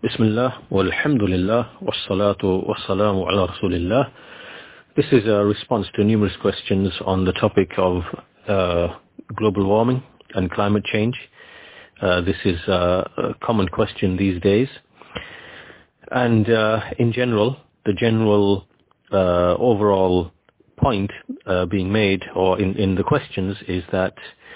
Bismillah, walhamdulillah, wassalatu wassalamu ala rasulillah. This is a response to numerous questions on the topic of global warming and climate change. This is a common question these days. And in general, the general overall point being made or in the questions is that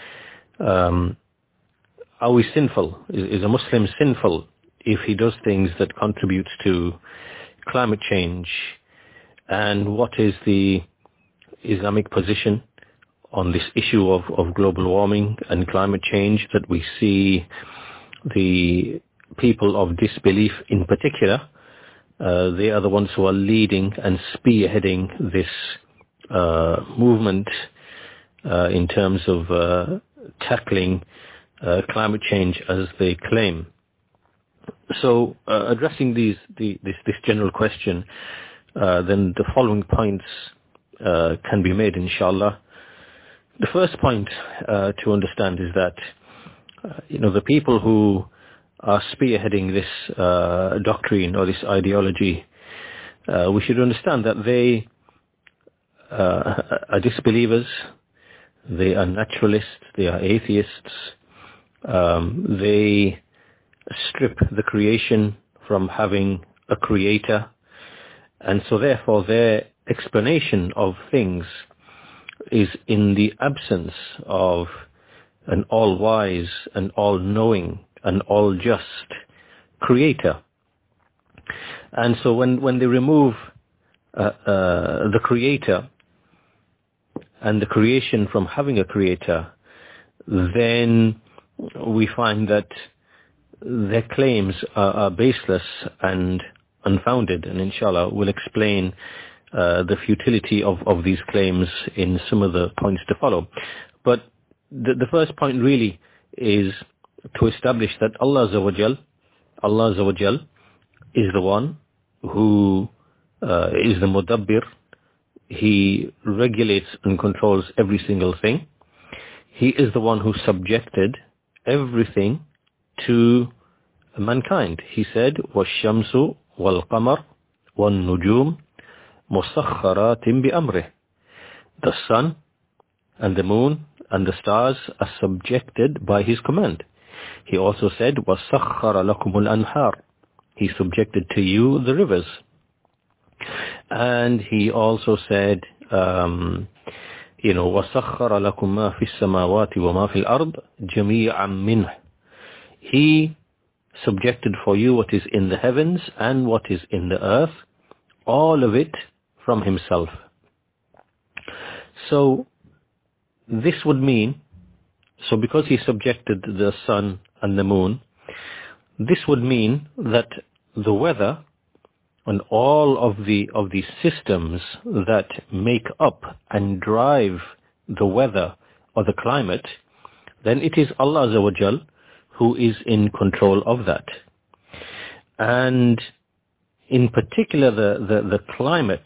are we sinful? Is a Muslim sinful if he does things that contribute to climate change? And what is the Islamic position on this issue of global warming and climate change that we see the people of disbelief in particular? They are the ones who are leading and spearheading this movement in terms of tackling climate change as they claim. So addressing this general question, then the following points can be made, inshallah. The first point to understand is that the people who are spearheading this doctrine or this ideology, we should understand that they are disbelievers, they are naturalists, they are atheists, they strip the creation from having a creator, and so therefore their explanation of things is in the absence of an all-wise and all-knowing and all-just creator. And so when they remove the creator and the creation from having a creator, then we find that their claims are baseless and unfounded, and inshallah we'll explain the futility of these claims in some of the points to follow. But the first point really is to establish that Allah Azza wa Jal is the one who is the Mudabbir. He regulates and controls every single thing. He is the one who subjected everything to mankind. He said, وَالشَّمْسُ وَالْقَمَرُ وَالنُّجُومُ مُسَخَّرَاتٍ بِأَمْرِهِ. The sun and the moon and the stars are subjected by his command. He also said, وَسَخَّرَ لَكُمُ الْأَنْهَارِ. He subjected to you the rivers. And he also said, وَسَخَّرَ لَكُمْ مَا فِي السَّمَاوَاتِ وَمَا فِي الْأَرْضِ جَمِيعًا مِّنْهُ. He subjected for you what is in the heavens and what is in the earth, all of it from himself. So this would mean, because he subjected the sun and the moon, this would mean that the weather and all of the systems that make up and drive the weather or the climate, then it is Allah Azza wa Jal who is in control of that. And in particular the climate,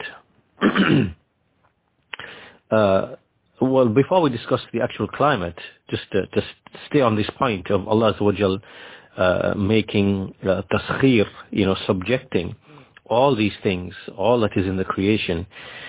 well, before we discuss the actual climate, just stay on this point of Allah Azza wa Jal making taskhir, subjecting all these things, all that is in the creation.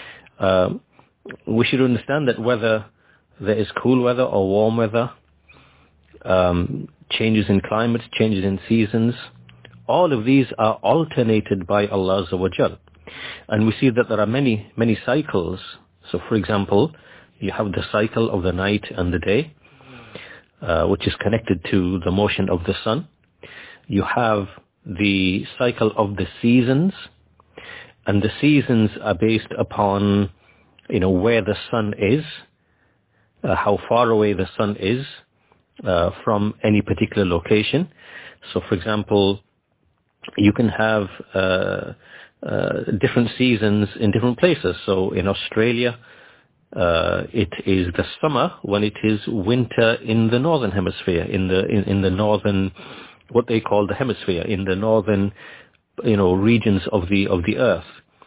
We should understand that whether there is cool weather or warm weather, changes in climate, changes in seasons, all of these are alternated by Allah Azza wa Jal. And we see that there are many, many cycles. So for example, you have the cycle of the night and the day, which is connected to the motion of the sun. You have the cycle of the seasons, and the seasons are based upon, where the sun is, how far away the sun is from any particular location. So for example, you can have different seasons in different places. So in Australia, it is the summer when it is winter in the northern hemisphere, in the northern, what they call the hemisphere, in the northern, regions of the earth.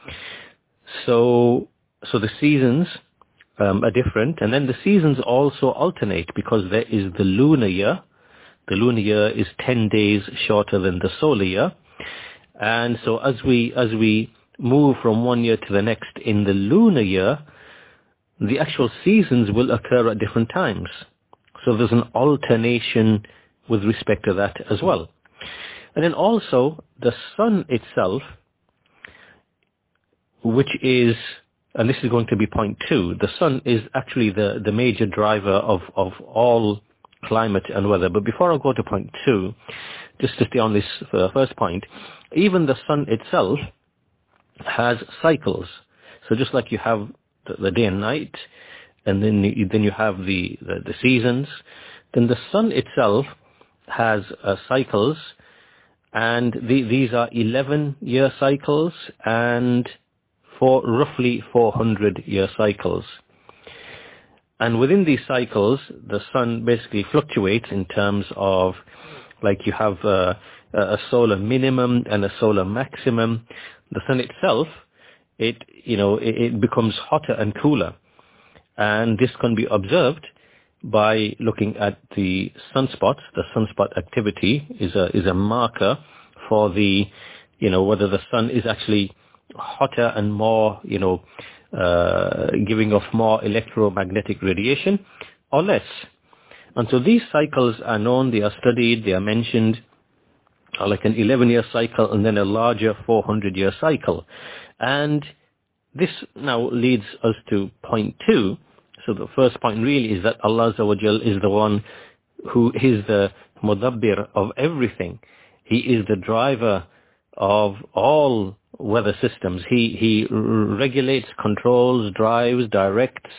So the seasons are different, and then the seasons also alternate because there is the lunar year. The lunar year is 10 days shorter than the solar year, And so as we move from one year to the next in the lunar year, the actual seasons will occur at different times. So there's an alternation with respect to that as well. And then also the sun itself, which is, and this is going to be point 2, the sun is actually the major driver of all climate and weather. But before I go to point 2, just to stay on this first point, even the sun itself has cycles. So just like you have the day and night, and then you have the seasons, then the sun itself has cycles, and these are 11-year cycles and for roughly 400-year cycles. And within these cycles, the sun basically fluctuates in terms of, like, you have a solar minimum and a solar maximum. The sun itself, it becomes hotter and cooler. And this can be observed by looking at the sunspots. The sunspot activity is a marker for the, whether the sun is actually hotter and more, giving off more electromagnetic radiation or less. And so these cycles are known, they are studied, they are mentioned, like an 11-year cycle and then a larger 400-year cycle. And this now leads us to point 2. So the first point really is that Allah Azza wa Jal is the one who is the mudabbir of everything. He is the driver of all weather systems. He regulates, controls, drives, directs,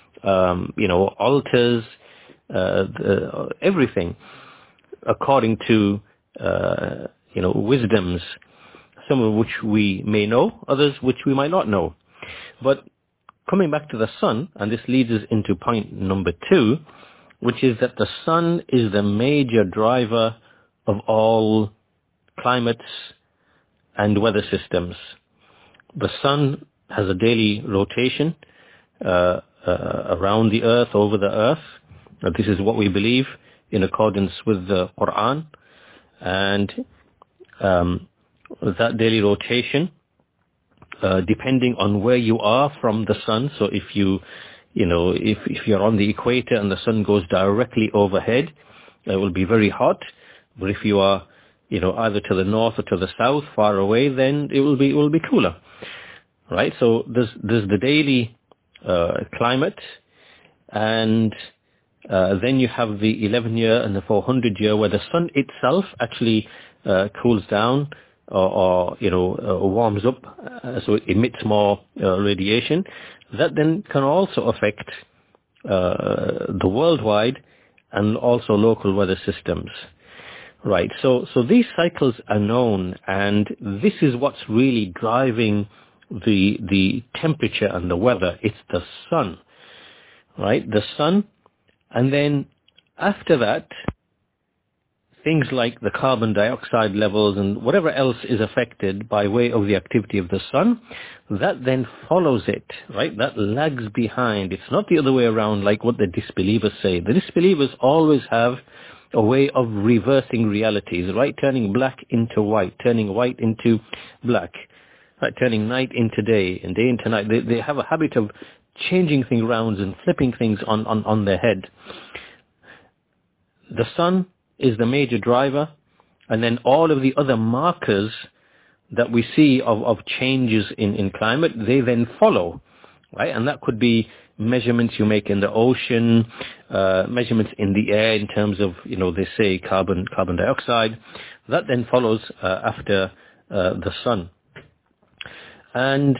alters everything according to wisdoms, some of which we may know, others which we might not know. But coming back to the sun, and this leads us into point number 2, which is that the sun is the major driver of all climates and weather systems. The sun has a daily rotation around the earth, over the earth. This is what we believe in accordance with the Quran. And that daily rotation, depending on where you are from the sun, so if if you're on the equator and the sun goes directly overhead, it will be very hot. But if you are either to the north or to the south, far away, then it will be cooler, right? So there's the daily climate, and then you have the 11-year and the 400-year, where the sun itself actually cools down or warms up, so it emits more radiation. That then can also affect the worldwide and also local weather systems. Right, so these cycles are known, and this is what's really driving the temperature and the weather. It's the sun, right? The sun, and then after that, things like the carbon dioxide levels and whatever else is affected by way of the activity of the sun, that then follows it, right? That lags behind. It's not the other way around like what the disbelievers say. The disbelievers always have a way of reversing realities, right? Turning black into white, turning white into black, right? Turning night into day and day into night. They have a habit of changing things around and flipping things on their head. The sun is the major driver, and then all of the other markers that we see of changes in climate, they then follow, right? And that could be measurements you make in the ocean, measurements in the air in terms of, they say carbon dioxide. That then follows after the sun. And,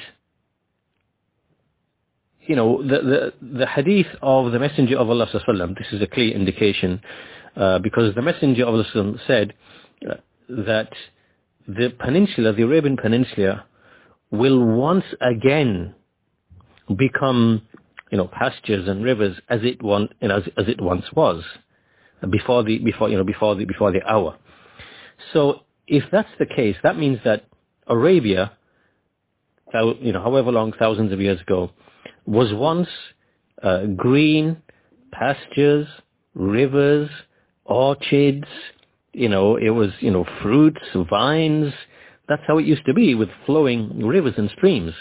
the hadith of the Messenger of Allah sallallahu alaihi wasallam, this is a clear indication, because the Messenger of Allah said that the peninsula, the Arabian Peninsula, will once again become, pastures and rivers as it once was, before the hour. So if that's the case, that means that Arabia, however long, thousands of years ago, was once green pastures, rivers, orchards. It was fruits, vines, That's how it used to be with flowing rivers and streams.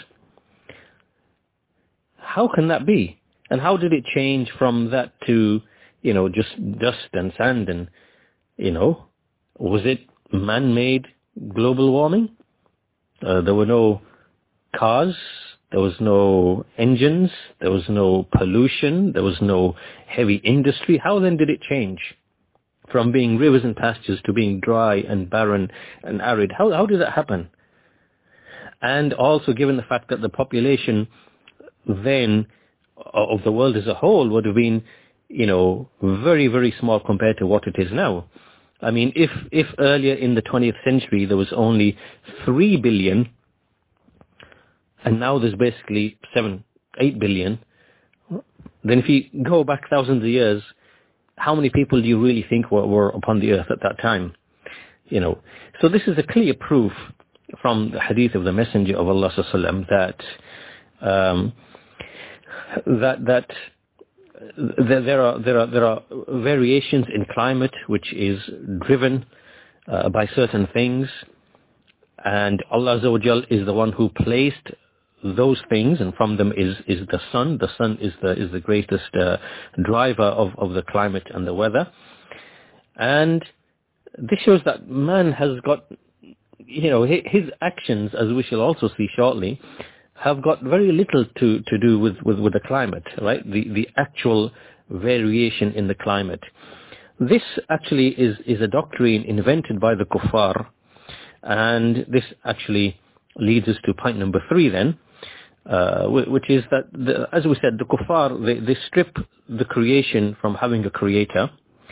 How can that be? And how did it change from that to, just dust and sand and, was it man-made global warming? There were no cars, there was no engines, there was no pollution, there was no heavy industry. How then did it change from being rivers and pastures to being dry and barren and arid? How did that happen? And also given the fact that the population then of the world as a whole would have been, very, very small compared to what it is now. I mean, if earlier in the 20th century there was only 3 billion, and now there's basically 7, 8 billion, then if you go back thousands of years, how many people do you really think were upon the earth at that time? So this is a clear proof from the hadith of the Messenger of Allah sallallahu alaihi wasallam that there are variations in climate which is driven by certain things, and Allah Azza wa Jal is the one who placed those things, and from them is the sun. The sun is the greatest driver of the climate and the weather. And this shows that man has got, his actions, as we shall also see shortly, have got very little to do with the climate, right? The actual variation in the climate. This actually is a doctrine invented by the kuffar, and this actually leads us to point number 3 then, which is that, as we said, the kuffar, they strip the creation from having a creator,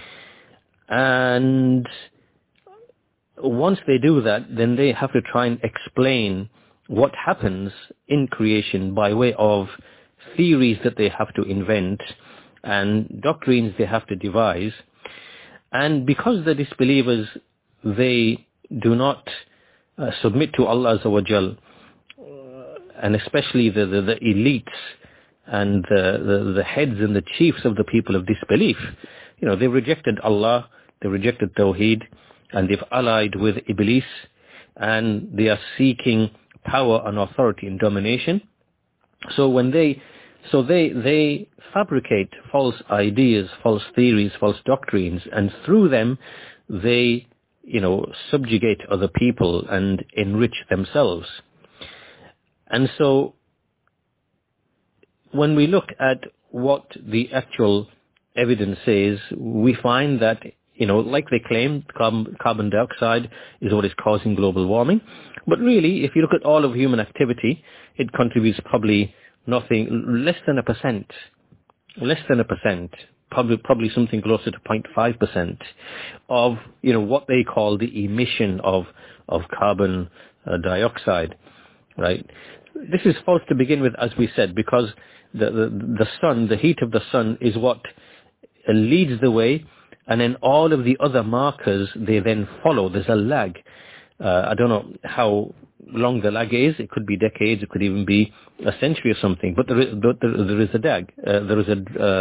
and once they do that, then they have to try and explain what happens in creation by way of theories that they have to invent and doctrines they have to devise. And because the disbelievers, they do not submit to Allah Azza wa Jal, and especially the elites and the heads and the chiefs of the people of disbelief, they rejected Allah, they rejected Tawheed, and they've allied with Iblis, and they are seeking power and authority and domination. So when they fabricate false ideas, false theories, false doctrines, and through them they subjugate other people and enrich themselves. And so when we look at what the actual evidence says, we find that, like they claim, carbon dioxide is what is causing global warming. But really, if you look at all of human activity, it contributes probably nothing, less than a percent, probably something closer to 0.5% of, what they call the emission of carbon dioxide, right? This is false to begin with, as we said, because the sun, the heat of the sun is what leads the way, and then all of the other markers, they then follow. There's a lag. I don't know how long the lag is. It could be decades. It could even be a century or something. But there is a lag. There is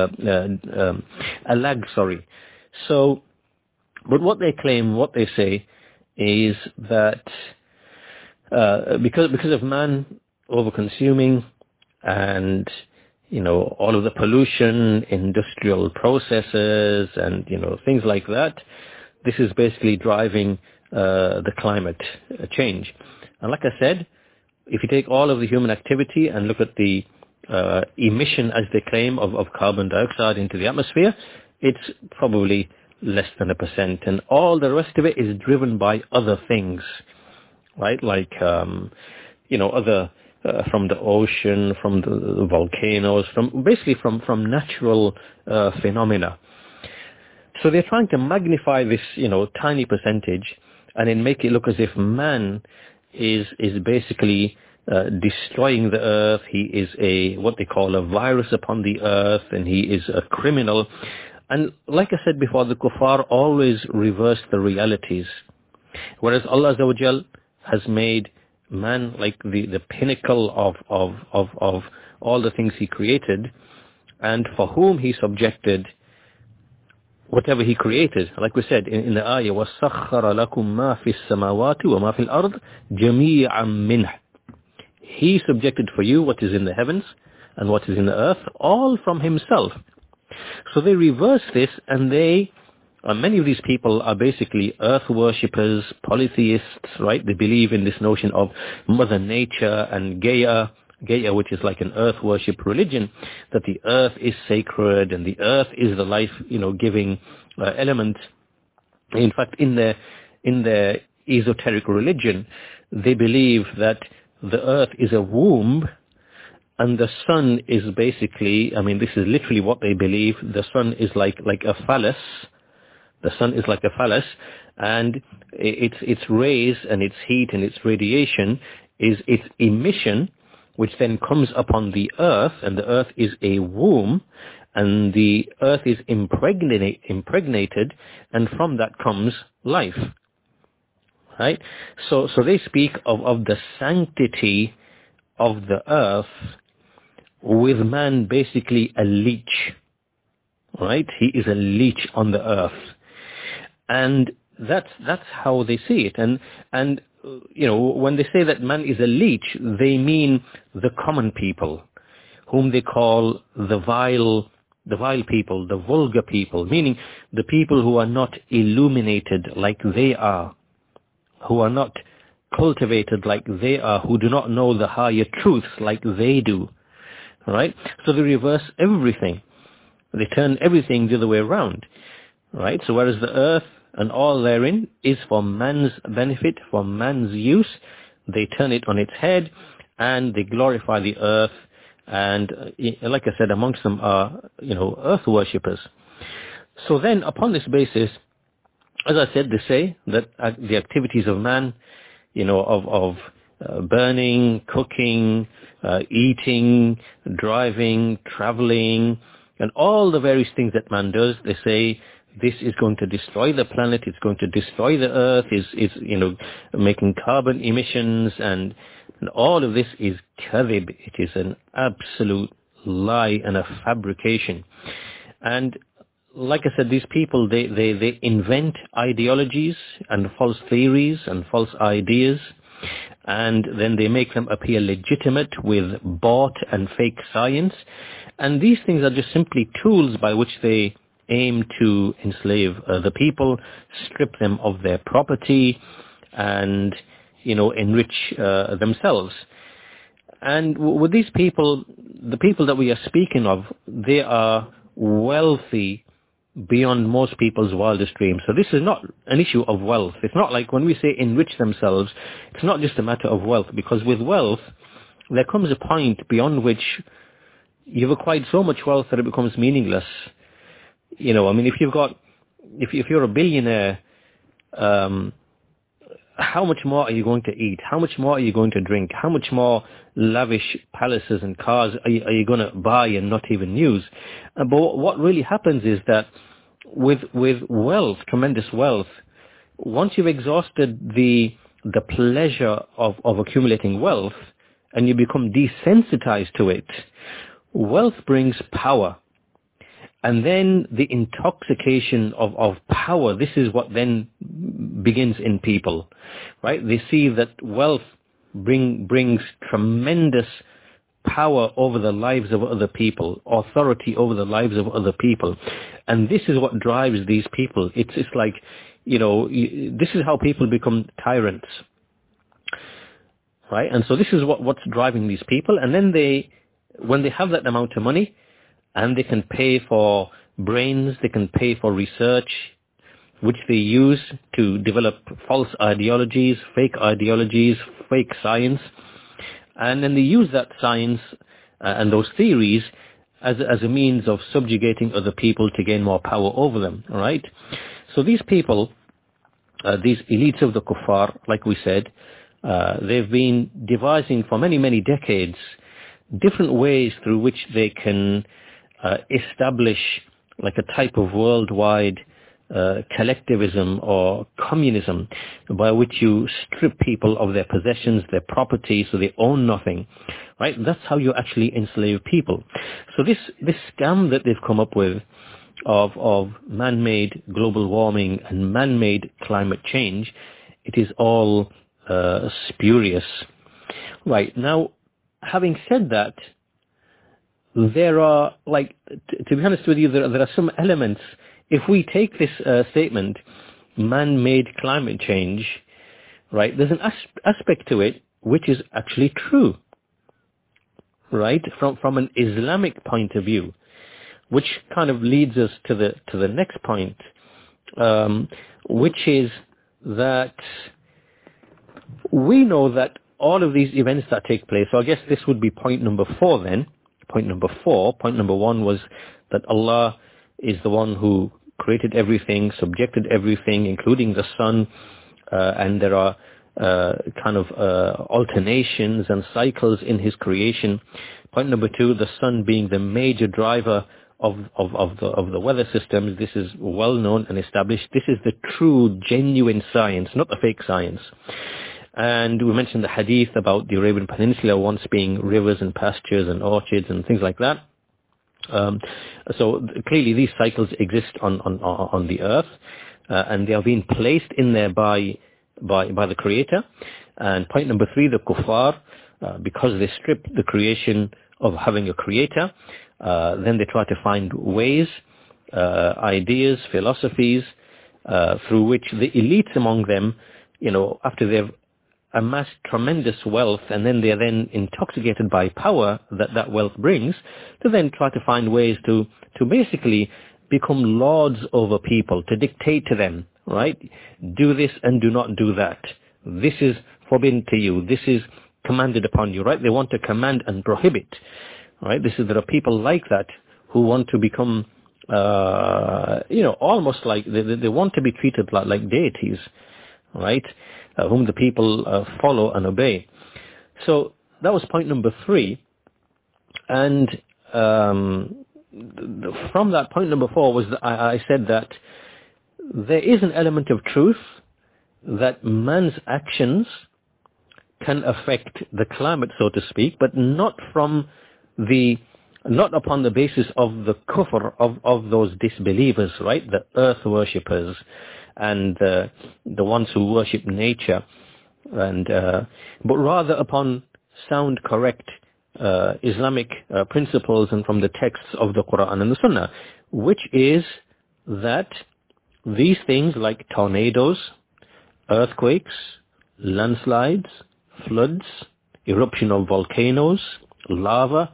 a lag. Sorry. So, but what they claim, what they say, is that because of man over-consuming and all of the pollution, industrial processes, and things like that, this is basically driving the climate change. And like I said, if you take all of the human activity and look at the emission, as they claim, of carbon dioxide into the atmosphere, it's probably less than 1%, and all the rest of it is driven by other things, right? Like other from the ocean, from the volcanoes, from natural phenomena. So they're trying to magnify this, tiny percentage, and then make it look as if man is basically destroying the earth. He is what they call a virus upon the earth, and he is a criminal. And like I said before, the kuffar always reverse the realities. Whereas Allah Azza wa Jal has made man like the pinnacle of all the things he created, and for whom he subjected whatever he created. Like we said in the ayah, وَسَخَّرَ لَكُم مَا فِي السَّمَاوَاتِ وَمَا فِي الْأَرْضِ جَمِيعًا مِّنْهُ. He subjected for you what is in the heavens and what is in the earth, all from himself. So they reverse this, and many of these people are basically earth worshippers, polytheists, right? They believe in this notion of Mother Nature and Gaia, which is like an earth worship religion, that the earth is sacred and the earth is the life, giving element. In fact, in their esoteric religion, they believe that the earth is a womb, and the sun is basically, this is literally what they believe, the sun is like a phallus. The sun is like a phallus, and its rays and its heat and its radiation is its emission, which then comes upon the earth, and the earth is a womb, and the earth is impregnated, and from that comes life. Right? So they speak of the sanctity of the earth, with man basically a leech. Right? He is a leech on the earth. And that's how they see it. And when they say that man is a leech, they mean the common people, whom they call the vile people, the vulgar people, meaning the people who are not illuminated like they are, who are not cultivated like they are, who do not know the higher truths like they do. Right? So they reverse everything. They turn everything the other way around. Right? So whereas the earth and all therein is for man's benefit, for man's use, they turn it on its head and they glorify the earth. And like I said, amongst them are, earth worshippers. So then upon this basis, as I said, they say that the activities of man, of burning, cooking, eating, driving, traveling, and all the various things that man does, they say this is going to destroy the planet, it's going to destroy the earth, is making carbon emissions, and all of this is kadhib. It is an absolute lie and a fabrication. And like I said, these people, they invent ideologies and false theories and false ideas, and then they make them appear legitimate with bought and fake science. And these things are just simply tools by which they aim to enslave the people, strip them of their property, and, enrich themselves. And with these people, the people that we are speaking of, they are wealthy beyond most people's wildest dreams. So this is not an issue of wealth. It's not like when we say enrich themselves, it's not just a matter of wealth, because with wealth, there comes a point beyond which you've acquired so much wealth that it becomes meaningless. If you're a billionaire, how much more are you going to eat? How much more are you going to drink? How much more lavish palaces and cars are you going to buy and not even use? But what really happens is that with wealth, tremendous wealth, once you've exhausted the pleasure of accumulating wealth and you become desensitized to it, wealth brings power. And then the intoxication of power, this is what then begins in people, right? They see that wealth brings tremendous power over the lives of other people, authority over the lives of other people. And this is what drives these people. It's like, this is how people become tyrants, right? And so this is what's driving these people. And then when they have that amount of money, and they can pay for brains, they can pay for research, which they use to develop false ideologies, fake science. And then they use that science and those theories as a means of subjugating other people to gain more power over them, all right? So these people, these elites of the kuffar, like we said, they've been devising for many, many decades different ways through which they can establish like a type of worldwide collectivism or communism by which you strip people of their possessions, their property, so they own nothing, right? That's how you actually enslave people. So this scam that they've come up with of man-made global warming and man-made climate change, it is all spurious. Right, now, having said that, there are, like, to be honest with you, there are some elements. If we take this statement, man-made climate change, right, there's an aspect to it which is actually true, right, from an Islamic point of view, which kind of leads us to the next point, which is that we know that all of these events that take place, so I guess this would be point number 4 then. Point number 4, point number 1 was that Allah is the one who created everything, subjected everything, including the sun, and there are kind of alternations and cycles in his creation. Point number 2, the sun being the major driver of the weather systems. This is well known and established. This is the true, genuine science, not the fake science. And we mentioned the hadith about the Arabian Peninsula once being rivers and pastures and orchards and things like that. So clearly these cycles exist on the earth, and they are being placed in there by the Creator. And point number 3, the kuffar, because they strip the creation of having a Creator, then they try to find ways, ideas, philosophies, through which the elites among them, after they've amassed tremendous wealth, and then they are then intoxicated by power that wealth brings, to then try to find ways to basically become lords over people, to dictate to them, right? Do this and do not do that. This is forbidden to you. This is commanded upon you, right? They want to command and prohibit, right? There are people like that who want to become, almost like they want to be treated like deities, right? Whom the people follow and obey. So that was point number 3. And from that, point number 4 was that I said that there is an element of truth that man's actions can affect the climate, so to speak, but not upon the basis of the kufr of those disbelievers, right? The earth worshippers and the ones who worship nature, and but rather upon sound, correct Islamic principles and from the texts of the Quran and the Sunnah, which is that these things like tornadoes, earthquakes, landslides, floods, eruption of volcanoes, lava,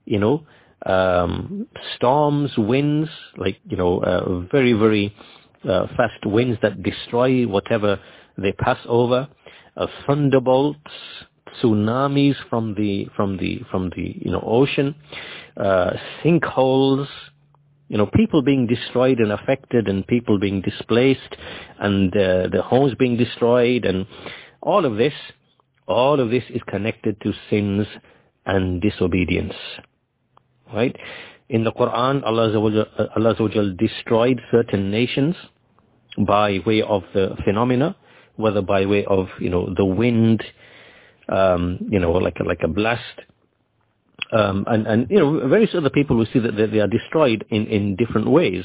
storms, winds, like, very, very fast winds that destroy whatever they pass over, thunderbolts, tsunamis from the ocean, sinkholes, people being destroyed and affected, and people being displaced, and the homes being destroyed, and all of this is connected to sins and disobedience, right? In the Quran, Allah Azza wa Jal destroyed certain nations by way of the phenomena, whether by way of, the wind, like a blast, and various other people will see that they are destroyed in different ways.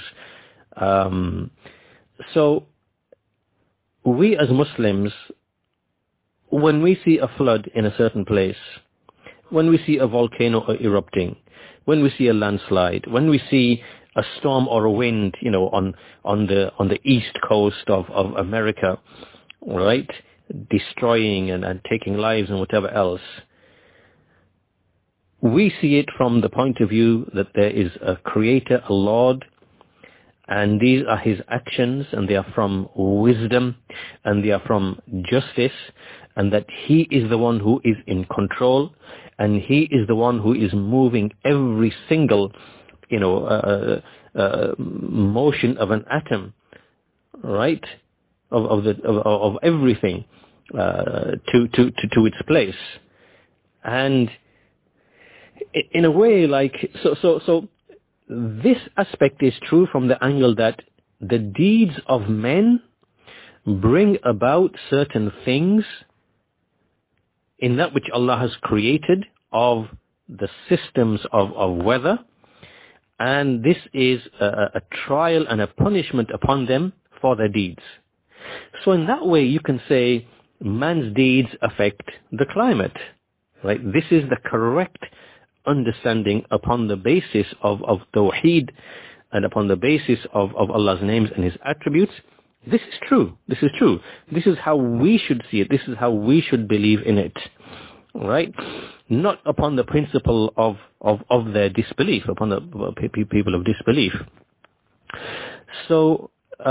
So we as Muslims, when we see a flood in a certain place, when we see a volcano erupting, when we see a landslide, when we see a storm or a wind, on the east coast of America, right, destroying and taking lives and whatever else, we see it from the point of view that there is a Creator, a Lord, and these are His actions, and they are from wisdom, and they are from justice, and that He is the one who is in control, and He is the one who is moving every single, motion of an atom, right, of everything to its place. And in a way, like, so this aspect is true from the angle that the deeds of men bring about certain things in that which Allah has created of the systems of weather, and this is a trial and a punishment upon them for their deeds. So in that way, you can say man's deeds affect the climate, right? This is the correct understanding upon the basis of Tawheed and upon the basis of Allah's names and His attributes. This is true. This is true. This is how we should see it. This is how we should believe in it, right? Not upon the principle of their disbelief, upon the people of disbelief. So,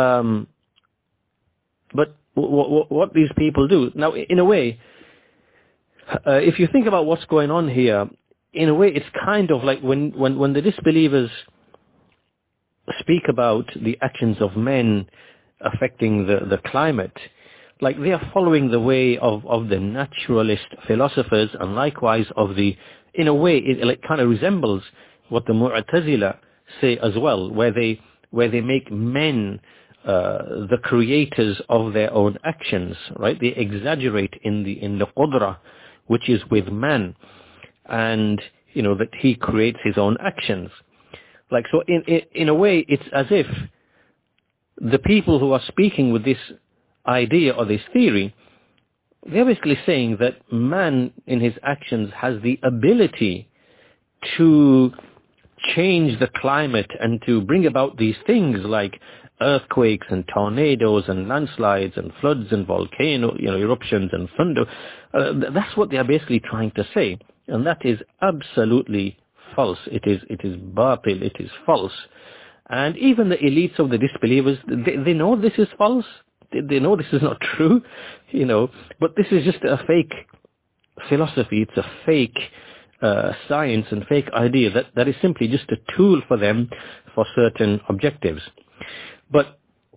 but what these people do now, in a way, if you think about what's going on here, in a way, it's kind of like when the disbelievers speak about the actions of men affecting the climate, like they are following the way of the naturalist philosophers, and likewise of the, in a way, it like kind of resembles what the Mu'tazila say as well, where they make men the creators of their own actions, right? They exaggerate in the qudra, which is with man, and that he creates his own actions. Like, so in a way, it's as if the people who are speaking with this idea or this theory, they're basically saying that man in his actions has the ability to change the climate and to bring about these things like earthquakes and tornadoes and landslides and floods and volcano eruptions and thunder. That's what they are basically trying to say, and that is absolutely false. It is batil, it is false. And even the elites of the disbelievers, they know this is false. They know this is not true, but this is just a fake philosophy. It's a fake science and fake idea that is simply just a tool for them for certain objectives. But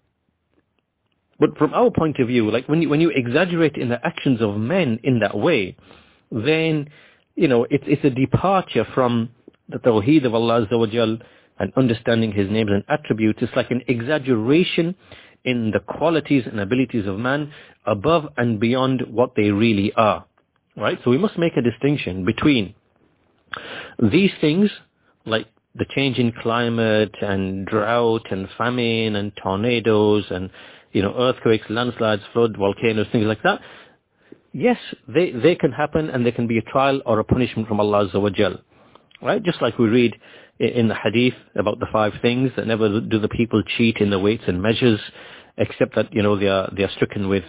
from our point of view, like when you exaggerate in the actions of men in that way, then it's a departure from the Tawheed of Allah Azza wa Jal and understanding His names and attributes. It's like an exaggeration in the qualities and abilities of man above and beyond what they really are, right? So we must make a distinction between these things, like the change in climate and drought and famine and tornadoes and earthquakes, landslides, flood, volcanoes, things like that. Yes, they can happen, and they can be a trial or a punishment from Allah Azza wa Jal, right? Just like we read in the hadith about the 5 things, that never do the people cheat in the weights and measures, except that they are stricken with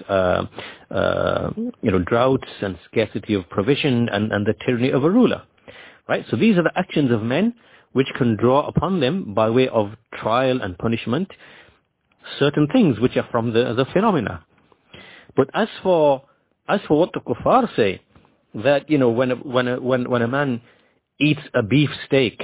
droughts and scarcity of provision and the tyranny of a ruler, right? So these are the actions of men which can draw upon them by way of trial and punishment certain things which are from the phenomena. But as for what the kuffar say, that when a man eats a beef steak,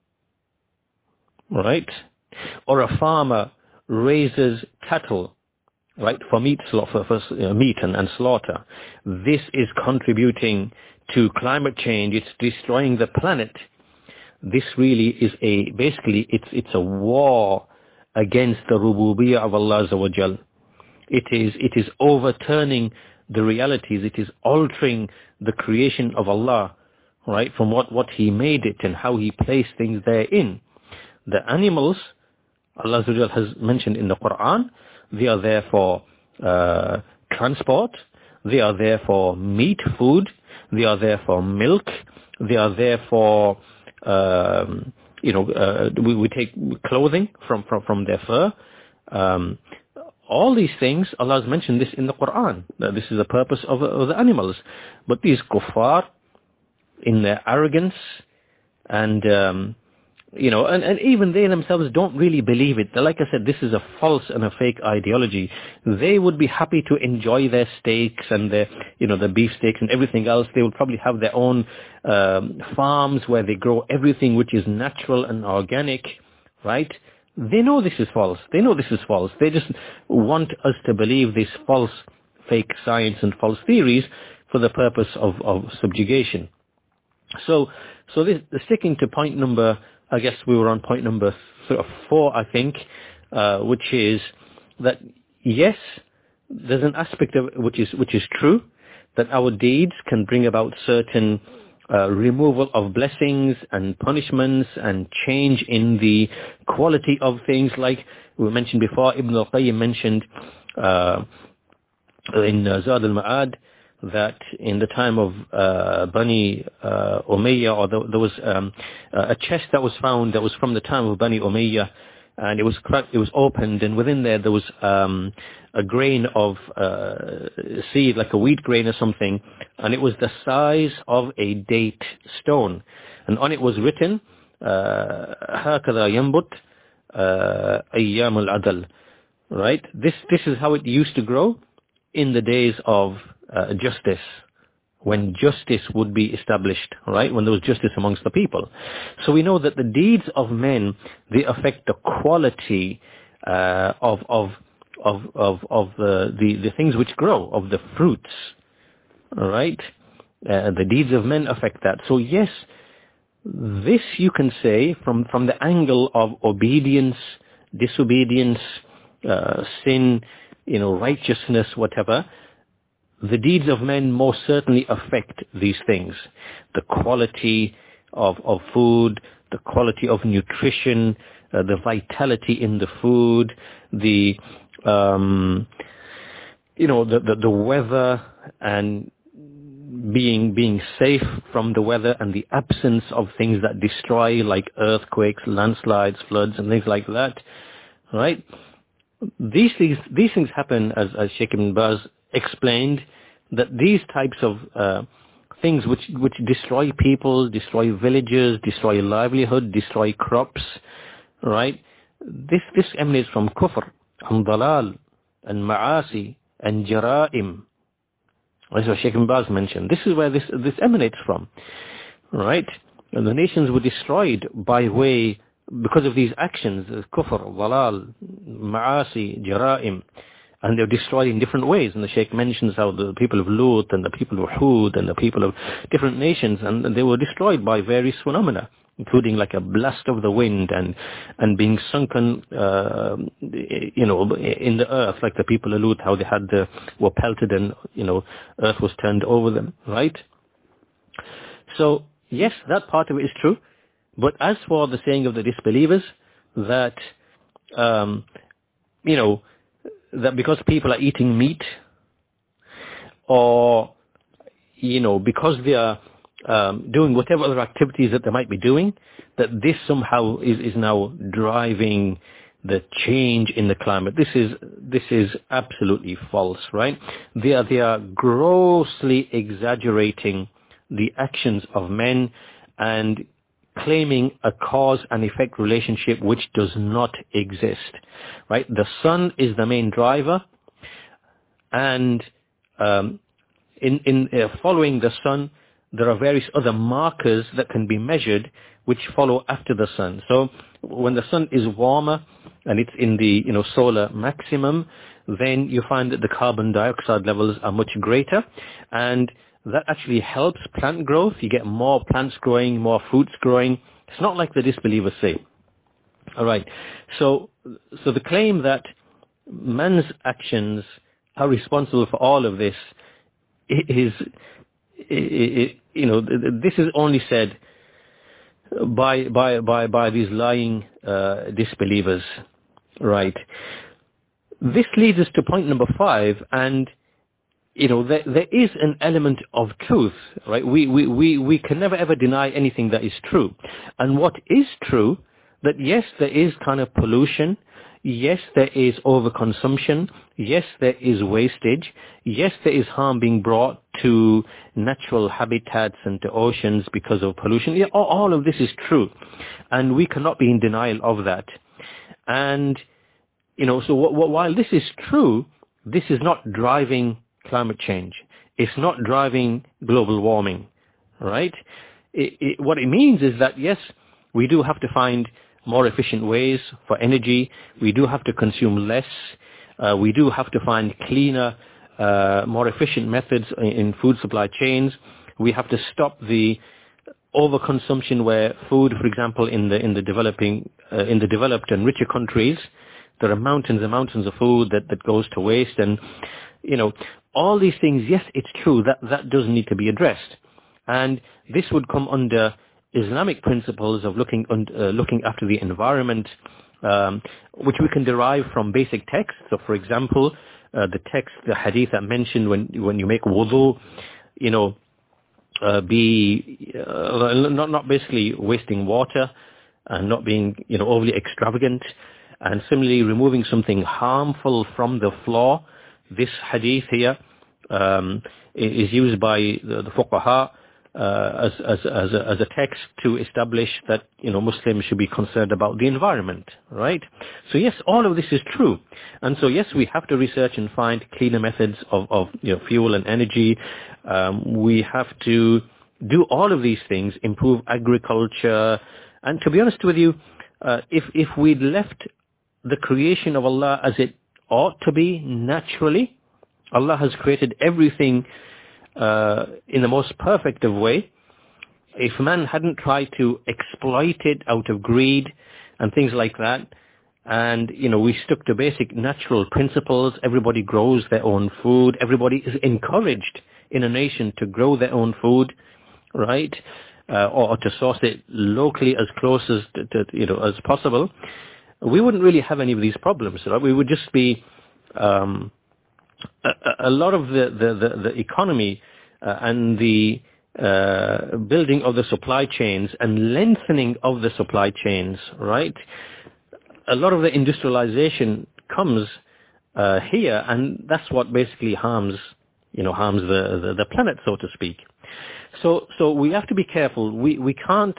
right, or a farmer raises cattle, right, for meat and slaughter, this is contributing to climate change. It's destroying the planet. This really is it's a war against the rububiyyah of Allah Azza wa Jal. It is overturning the realities. It is altering the creation of Allah, right, from what He made it and how He placed things therein. The animals, Allah Azza wa Jal has mentioned in the Quran, they are there for transport, they are there for meat, food, they are there for milk, they are there for we take clothing from their fur. All these things, Allah has mentioned this in the Quran. This is the purpose of the animals. But these kuffar, in their arrogance and and even they themselves don't really believe it. Like I said, this is a false and a fake ideology. They would be happy to enjoy their steaks and their, the beef steaks and everything else. They would probably have their own farms where they grow everything which is natural and organic, right? They know this is false. They know this is false. They just want us to believe this false, fake science and false theories for the purpose of subjugation. So this, sticking to point number, I guess we were on point number 4, I think, which is that yes, there's an aspect of which is true, that our deeds can bring about certain removal of blessings and punishments and change in the quality of things, like we mentioned before. Ibn al-Qayyim mentioned in Zad al-Ma'ad that in the time of Bani Umayyah, or there was a chest that was found that was from the time of Bani Umayyah, and it was cracked, it was opened, and within there was a grain of seed, like a wheat grain or something, and it was the size of a date stone, and on it was written هكذا ينبت أيام العدل. Right, this is how it used to grow in the days of justice, when justice would be established, right? When there was justice amongst the people. So we know that the deeds of men, they affect the quality of the things which grow, of the fruits, all right? The deeds of men affect that. So yes, this you can say from the angle of obedience, disobedience, sin, righteousness, whatever. The deeds of men most certainly affect these things. The quality of food, the quality of nutrition, the vitality in the food, the weather, and being safe from the weather, and the absence of things that destroy, like earthquakes, landslides, floods, and things like that. Right? These things happen, as Sheikh Ibn Baz explained, that these types of things which destroy people, destroy villages, destroy livelihood, destroy crops, right? This emanates from kufr, and dalal, and ma'asi, and jara'im. That's what Sheikh Ibn Baz mentioned. This is where this emanates from, right? And the nations were destroyed because of these actions, kufr, dalal, ma'asi, jara'im, and they're destroyed in different ways. And the Sheikh mentions how the people of Lut and the people of Hud and the people of different nations, and they were destroyed by various phenomena, including like a blast of the wind and being sunken, in the earth, like the people of Lut, how they were pelted and, earth was turned over them, right? So, yes, that part of it is true. But as for the saying of the disbelievers, that, that because people are eating meat, or, because they are doing whatever other activities that they might be doing, that this somehow is now driving the change in the climate. This is absolutely false, right? They are grossly exaggerating the actions of men and claiming a cause and effect relationship which does not exist, right? The sun is the main driver, and in following the sun, there are various other markers that can be measured which follow after the sun. So when the sun is warmer and it's in the solar maximum, then you find that the carbon dioxide levels are much greater, and that actually helps plant growth. You get more plants growing, more fruits growing. It's not like the disbelievers say. All right. So the claim that man's actions are responsible for all of this is, this is only said by these lying disbelievers, right? This leads us to point number 5, and there is an element of truth, right? We can never ever deny anything that is true. And what is true, that yes, there is kind of pollution, yes, there is overconsumption, yes, there is wastage, yes, there is harm being brought to natural habitats and to oceans because of pollution. Yeah, all of this is true, and we cannot be in denial of that. And, so while this is true, this is not driving climate change. It's not driving global warming, right? What it means is that, yes, we do have to find more efficient ways for energy. We do have to consume less. We do have to find cleaner, more efficient methods in food supply chains. We have to stop the overconsumption where food, for example, in the developed and richer countries, there are mountains and mountains of food that goes to waste. And, all these things, yes, it's true that does need to be addressed. And this would come under Islamic principles of looking after the environment, which we can derive from basic texts. So, for example, the hadith I mentioned when you make wudu, not basically wasting water and not being overly extravagant, and similarly removing something harmful from the floor. This hadith here is used by the fuqaha as a text to establish that Muslims should be concerned about the environment, right? So yes, all of this is true, and so yes, we have to research and find cleaner methods of fuel and energy. We have to do all of these things, improve agriculture, and to be honest with you, if we'd left the creation of Allah as it ought to be naturally, Allah has created everything in the most perfect of way. If man hadn't tried to exploit it out of greed and things like that, and we stuck to basic natural principles, everybody grows their own food, everybody is encouraged in a nation to grow their own food, right? Or to source it locally as close as as possible, we wouldn't really have any of these problems, right? We would just be a lot of the economy and the building of the supply chains and lengthening of the supply chains, right? A lot of the industrialization comes here, and that's what basically harms the planet, so to speak. So we have to be careful. We can't,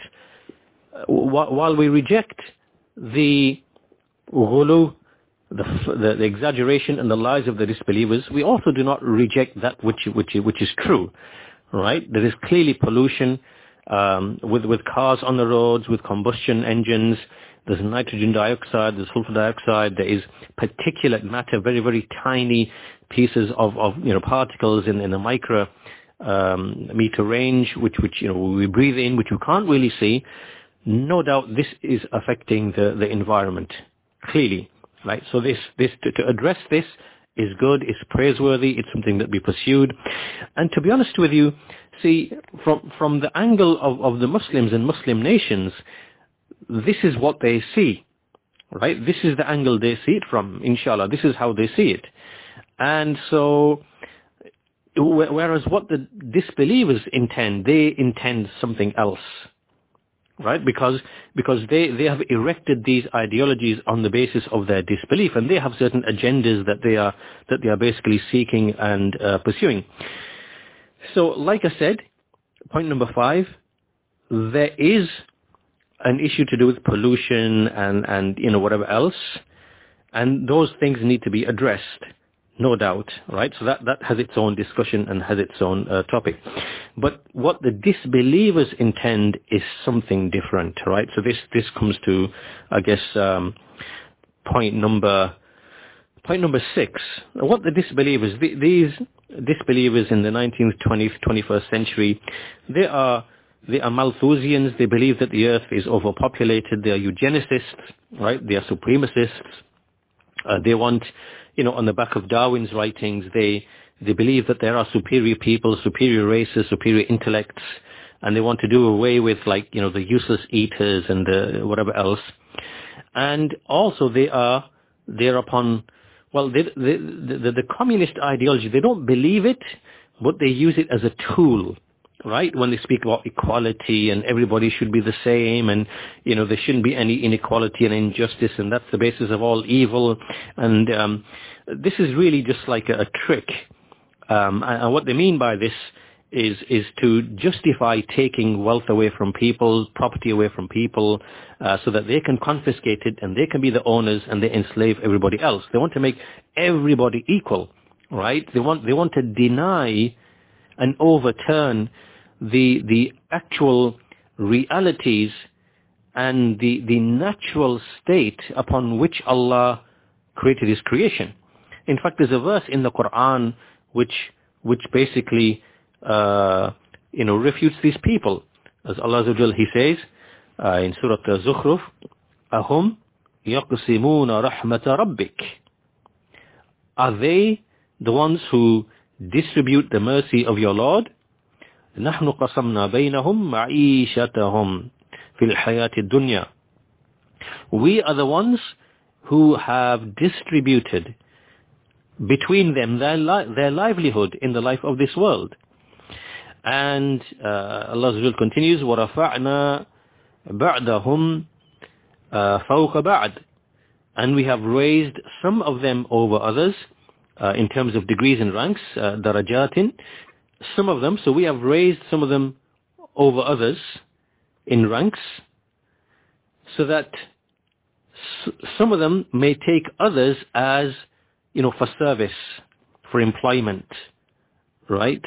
while we reject the ghulu, the exaggeration and the lies of the disbelievers, we also do not reject that which is true, right? There is clearly pollution with cars on the roads, with combustion engines. There's nitrogen dioxide, there's sulfur dioxide, there is particulate matter, very, very tiny pieces of particles in the micro meter range, which we breathe in, which we can't really see. No doubt this is affecting the environment, clearly. Right, so this to address this is good, it's praiseworthy, it's something that we pursued. And to be honest with you, see, from the angle of the Muslims and Muslim nations, this is what they see, right? This is the angle they see it from, inshallah. This is how they see it. And so, whereas what the disbelievers intend, they intend something else. Right, because they have erected these ideologies on the basis of their disbelief, and they have certain agendas that they are basically seeking and pursuing. So, like I said, point number 5, there is an issue to do with pollution and whatever else, and those things need to be addressed. No doubt, right? So that has its own discussion and has its own topic. But what the disbelievers intend is something different, right? So this comes to, I guess, point number 6. What the disbelievers, these disbelievers in the 19th, 20th, 21st century, they are Malthusians. They believe that the earth is overpopulated. They are eugenicists, right? They are supremacists. They want, on the back of Darwin's writings, they believe that there are superior people, superior races, superior intellects, and they want to do away with, the useless eaters and the whatever else. And also they're upon, the communist ideology, they don't believe it, but they use it as a tool, right? When they speak about equality and everybody should be the same, and there shouldn't be any inequality and injustice, and that's the basis of all evil. And this is really just like a trick. And what they mean by this is to justify taking wealth away from people, property away from people, so that they can confiscate it and they can be the owners and they enslave everybody else. They want to make everybody equal, right? They want to deny and overturn the actual realities and the natural state upon which Allah created His creation. In fact, there's a verse in the Quran which basically refutes these people. As Allah Azza wa Jal, He says in Surah Al-Zukhruf, "Ahum yaqsimuna rahmata rabbik." Are they the ones who distribute the mercy of your Lord? نحن قسمنا بينهم معيشتهم في الحياة الدنيا. We are the ones who have distributed between them their livelihood in the life of this world. And Allah Azza wa Jal continues, وَرَفَعْنَا بَعْدَهُمْ فَوْقَ بَعْدٍ. And we have raised some of them over others in terms of degrees and ranks, darajatin, some of them. So we have raised some of them over others in ranks, so that some of them may take others as, for service, for employment, right?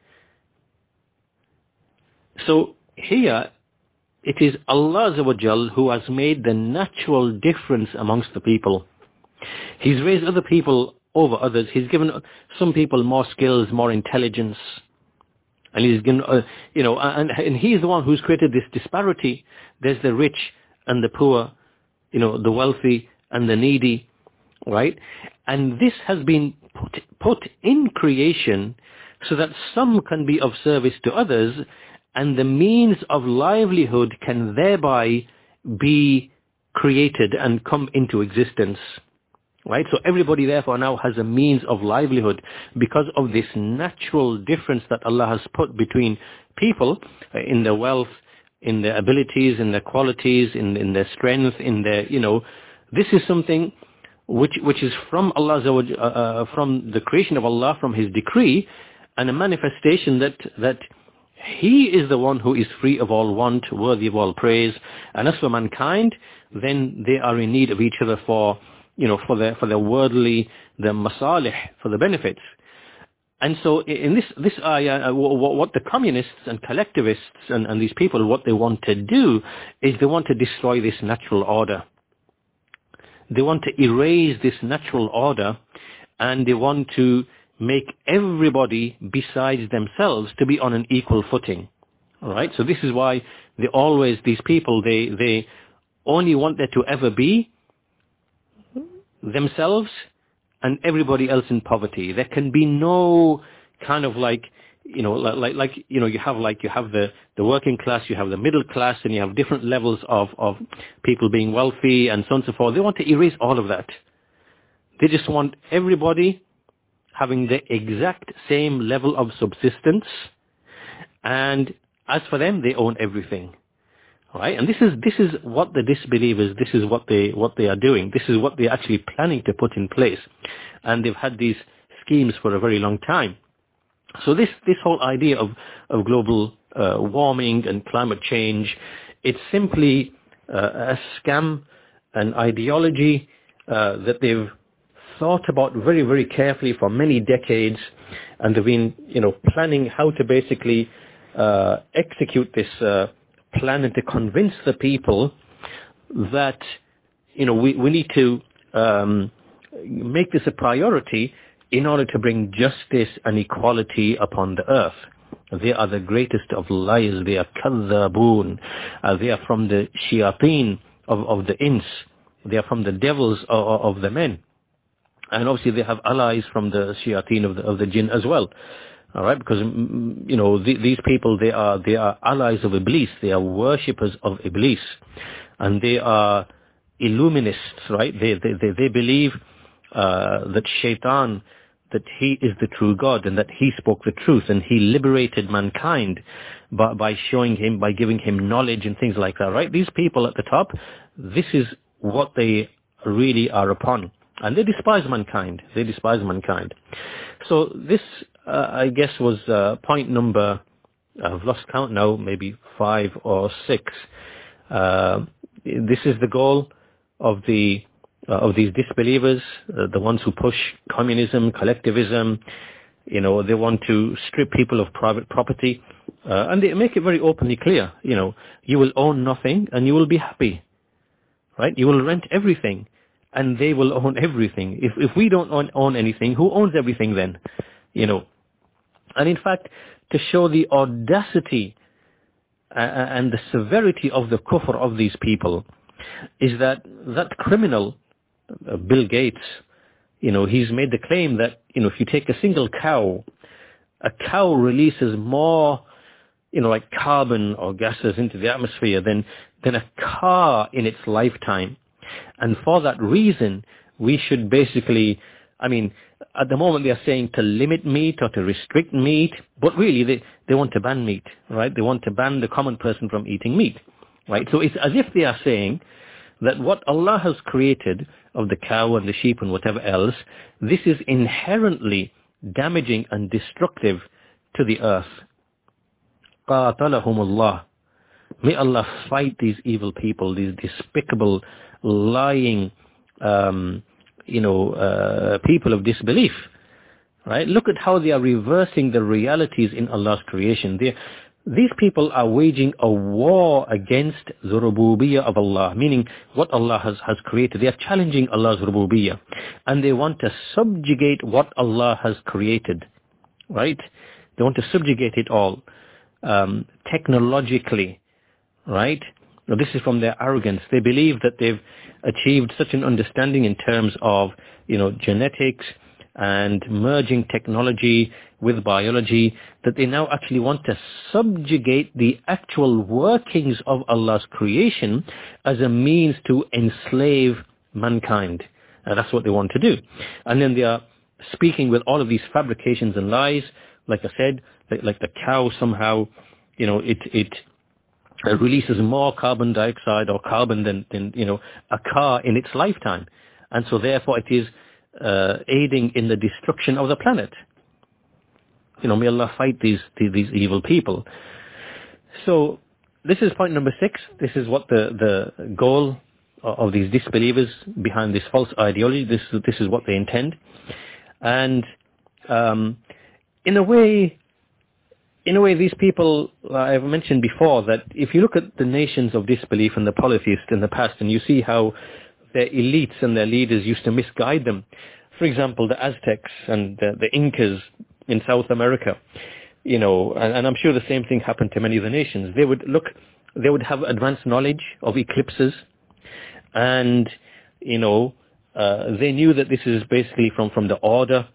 So here, it is Allah Azza wa Jal who has made the natural difference amongst the people. He's raised other people over others. He's given some people more skills, more intelligence. And he's given, and he's the one who's created this disparity. There's the rich and the poor, the wealthy and the needy, right? And this has been put in creation so that some can be of service to others, and the means of livelihood can thereby be created and come into existence. Right? So everybody therefore now has a means of livelihood because of this natural difference that Allah has put between people in their wealth, in their abilities, in their qualities, in their strength, in their, this is something which is from Allah, from the creation of Allah, from His decree, and a manifestation that He is the one who is free of all want, worthy of all praise. And as for mankind, then they are in need of each other for their worldly, their masalih, for the benefits. And so in this ayah, what the communists and collectivists and these people, what they want to do is they want to destroy this natural order. They want to erase this natural order, and they want to make everybody besides themselves to be on an equal footing. All right? So this is why these people, they only want there to ever be themselves and everybody else in poverty. There can be no kind of you have the working class, you have the middle class, and you have different levels of people being wealthy and so on and so forth. They want to erase all of that. They just want everybody having the exact same level of subsistence, and as for them, they own everything. Right? And this is what the disbelievers, this is what they are doing. This is what they're actually planning to put in place. And they've had these schemes for a very long time. So this whole idea of global warming and climate change, it's simply a scam, an ideology that they've thought about very, very carefully for many decades, and they've been, planning how to basically execute this plan and to convince the people that, we need to make this a priority in order to bring justice and equality upon the earth. They are the greatest of liars. They are kadhabun. They are from the shayateen of the ins. They are from the devils of the men. And obviously they have allies from the shayateen of the jinn as well. All right, because these people, they are allies of Iblis. They are worshippers of Iblis, and they are illuminists. Right? They believe that Shaitan, that he is the true God, and that he spoke the truth, and he liberated mankind by giving him knowledge and things like that. Right? These people at the top, this is what they really are upon. And they despise mankind. So this, I guess, was point number, I've lost count now, maybe 5 or 6. This is the goal of these disbelievers, the ones who push communism, collectivism. They want to strip people of private property, and they make it very openly clear. You will own nothing and you will be happy, right? You will rent everything, and they will own everything. If we don't own anything, who owns everything then? And in fact, to show the audacity and the severity of the kufr of these people, is that criminal, Bill Gates, he's made the claim that, if you take a single cow, a cow releases more like carbon or gases into the atmosphere than a car in its lifetime. And for that reason, we should basically, at the moment they are saying to limit meat or to restrict meat, but really they want to ban meat, right? They want to ban the common person from eating meat, right? So it's as if they are saying that what Allah has created of the cow and the sheep and whatever else, this is inherently damaging and destructive to the earth. قَاتَلَهُمُ اللَّهُ. May Allah fight these evil people, these despicable, lying, people of disbelief. Right? Look at how they are reversing the realities in Allah's creation. These people are waging a war against the rububiyyah of Allah, meaning what Allah has created. They are challenging Allah's rububiyyah, and they want to subjugate what Allah has created. Right? They want to subjugate it all technologically. Right? Now, this is from their arrogance. They believe that they've achieved such an understanding in terms of, genetics and merging technology with biology that they now actually want to subjugate the actual workings of Allah's creation as a means to enslave mankind. That's what they want to do. And then they are speaking with all of these fabrications and lies. Like I said, like the cow somehow, it releases more carbon dioxide or carbon than a car in its lifetime, and so therefore it is aiding in the destruction of the planet. May Allah fight these evil people. So this is point number 6. This is what the goal of these disbelievers behind this false ideology. This is what they intend, and in a way, these people, I've mentioned before, that if you look at the nations of disbelief and the polytheists in the past, and you see how their elites and their leaders used to misguide them. For example, the Aztecs and the Incas in South America, and I'm sure the same thing happened to many of the nations. They would have advanced knowledge of eclipses, and, they knew that this is basically from the order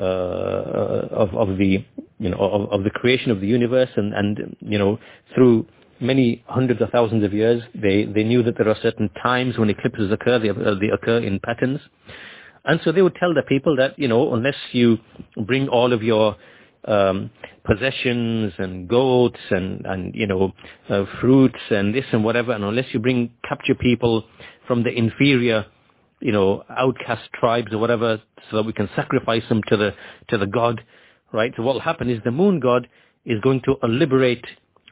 of the creation of the universe, and through many hundreds of thousands of years, they knew that there are certain times when eclipses occur. They occur in patterns, and so they would tell the people that unless you bring all of your possessions and goats and fruits and this and whatever, and unless you capture people from the inferior outcast tribes or whatever, so that we can sacrifice them to the god, right? So what will happen is the moon god is going to obliterate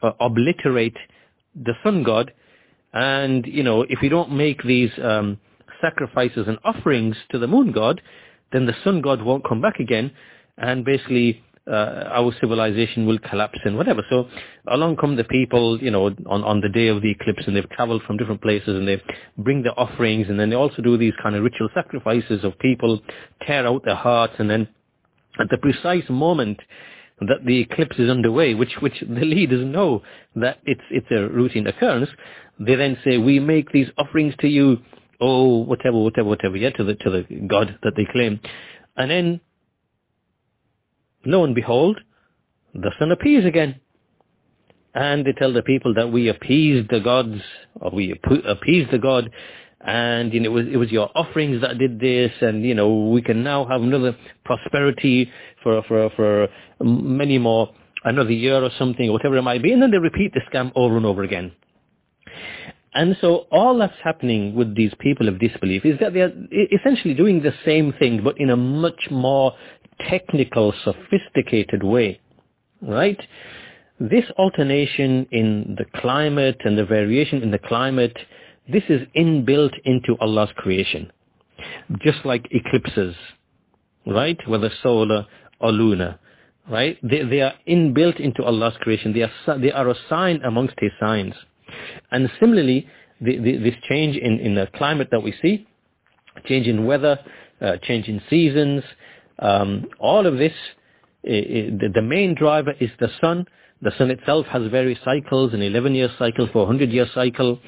the sun god, and if you don't make these sacrifices and offerings to the moon god, then the sun god won't come back again, and basically our civilization will collapse and whatever. So along come the people, on the day of the eclipse, and they've traveled from different places, and they bring their offerings, and then they also do these kind of ritual sacrifices of people, tear out their hearts, and then at the precise moment that the eclipse is underway, which the leaders know that it's a routine occurrence, they then say, we make these offerings to you, whatever, yeah, to the god that they claim. And then, lo and behold, the sun appears again. And they tell the people that we appeased the gods, or we appeased the god, and it was your offerings that did this, and we can now have another prosperity for many more, another year or something, or whatever it might be. And then they repeat the scam over and over again. And so all that's happening with these people of disbelief is that they are essentially doing the same thing, but in a much more technical, sophisticated way, right? This alternation in the climate and the variation in the climate, this is inbuilt into Allah's creation, just like eclipses, right? Whether solar or lunar, right? They are inbuilt into Allah's creation. They are a sign amongst His signs. And similarly, this change in the climate that we see, change in weather, change in seasons, all of this, the main driver is the sun. The sun itself has various cycles, an 11-year cycle, 400-year cycle,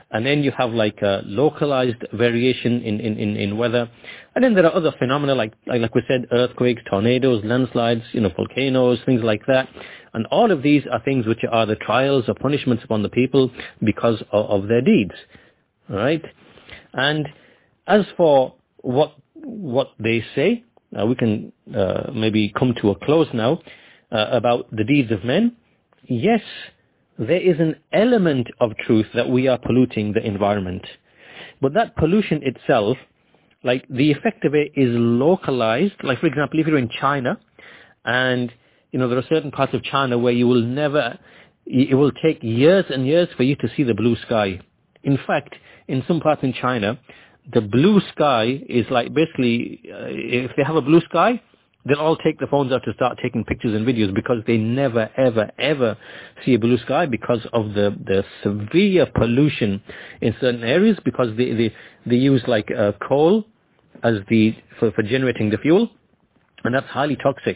And then you have like a localized variation in weather. And then there are other phenomena like we said, earthquakes, tornadoes, landslides, volcanoes, things like that. And all of these are things which are the trials or punishments upon the people because of their deeds. All right? And as for what they say, we can maybe come to a close now about the deeds of men. Yes, there is an element of truth that we are polluting the environment. But that pollution itself, like the effect of it is localized. Like for example, if you're in China and there are certain parts of China where it will take years and years for you to see the blue sky. In fact, in some parts in China, the blue sky is like basically, if they have a blue sky, they'll all take the phones out to start taking pictures and videos because they never, ever, ever see a blue sky because of the severe pollution in certain areas because they use like coal as for generating the fuel, and that's highly toxic,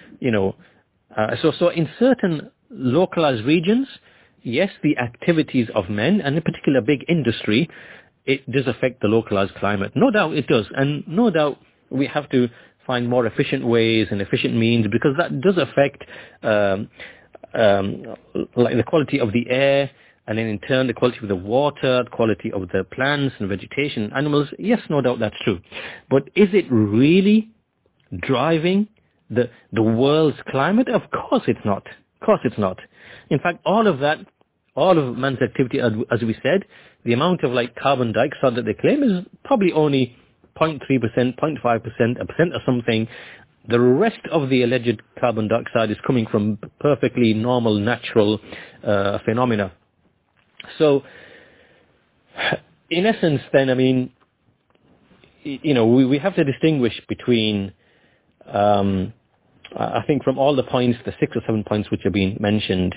So in certain localized regions, yes, the activities of men, and in particular big industry, it does affect the localized climate. No doubt it does. And no doubt we have to find more efficient ways and efficient means because that does affect like the quality of the air and then in turn the quality of the water, the quality of the plants and vegetation, animals. Yes, no doubt that's true. But is it really driving the world's climate? Of course it's not. Of course it's not. In fact, all of man's activity, as we said, the amount of like carbon dioxide that they claim is probably only 0.3%, 0.5%, 1% or something. The rest of the alleged carbon dioxide is coming from perfectly normal, natural phenomena. So, in essence, then, I mean, we have to distinguish between, I think from all the points, the 6 or 7 points which have been mentioned,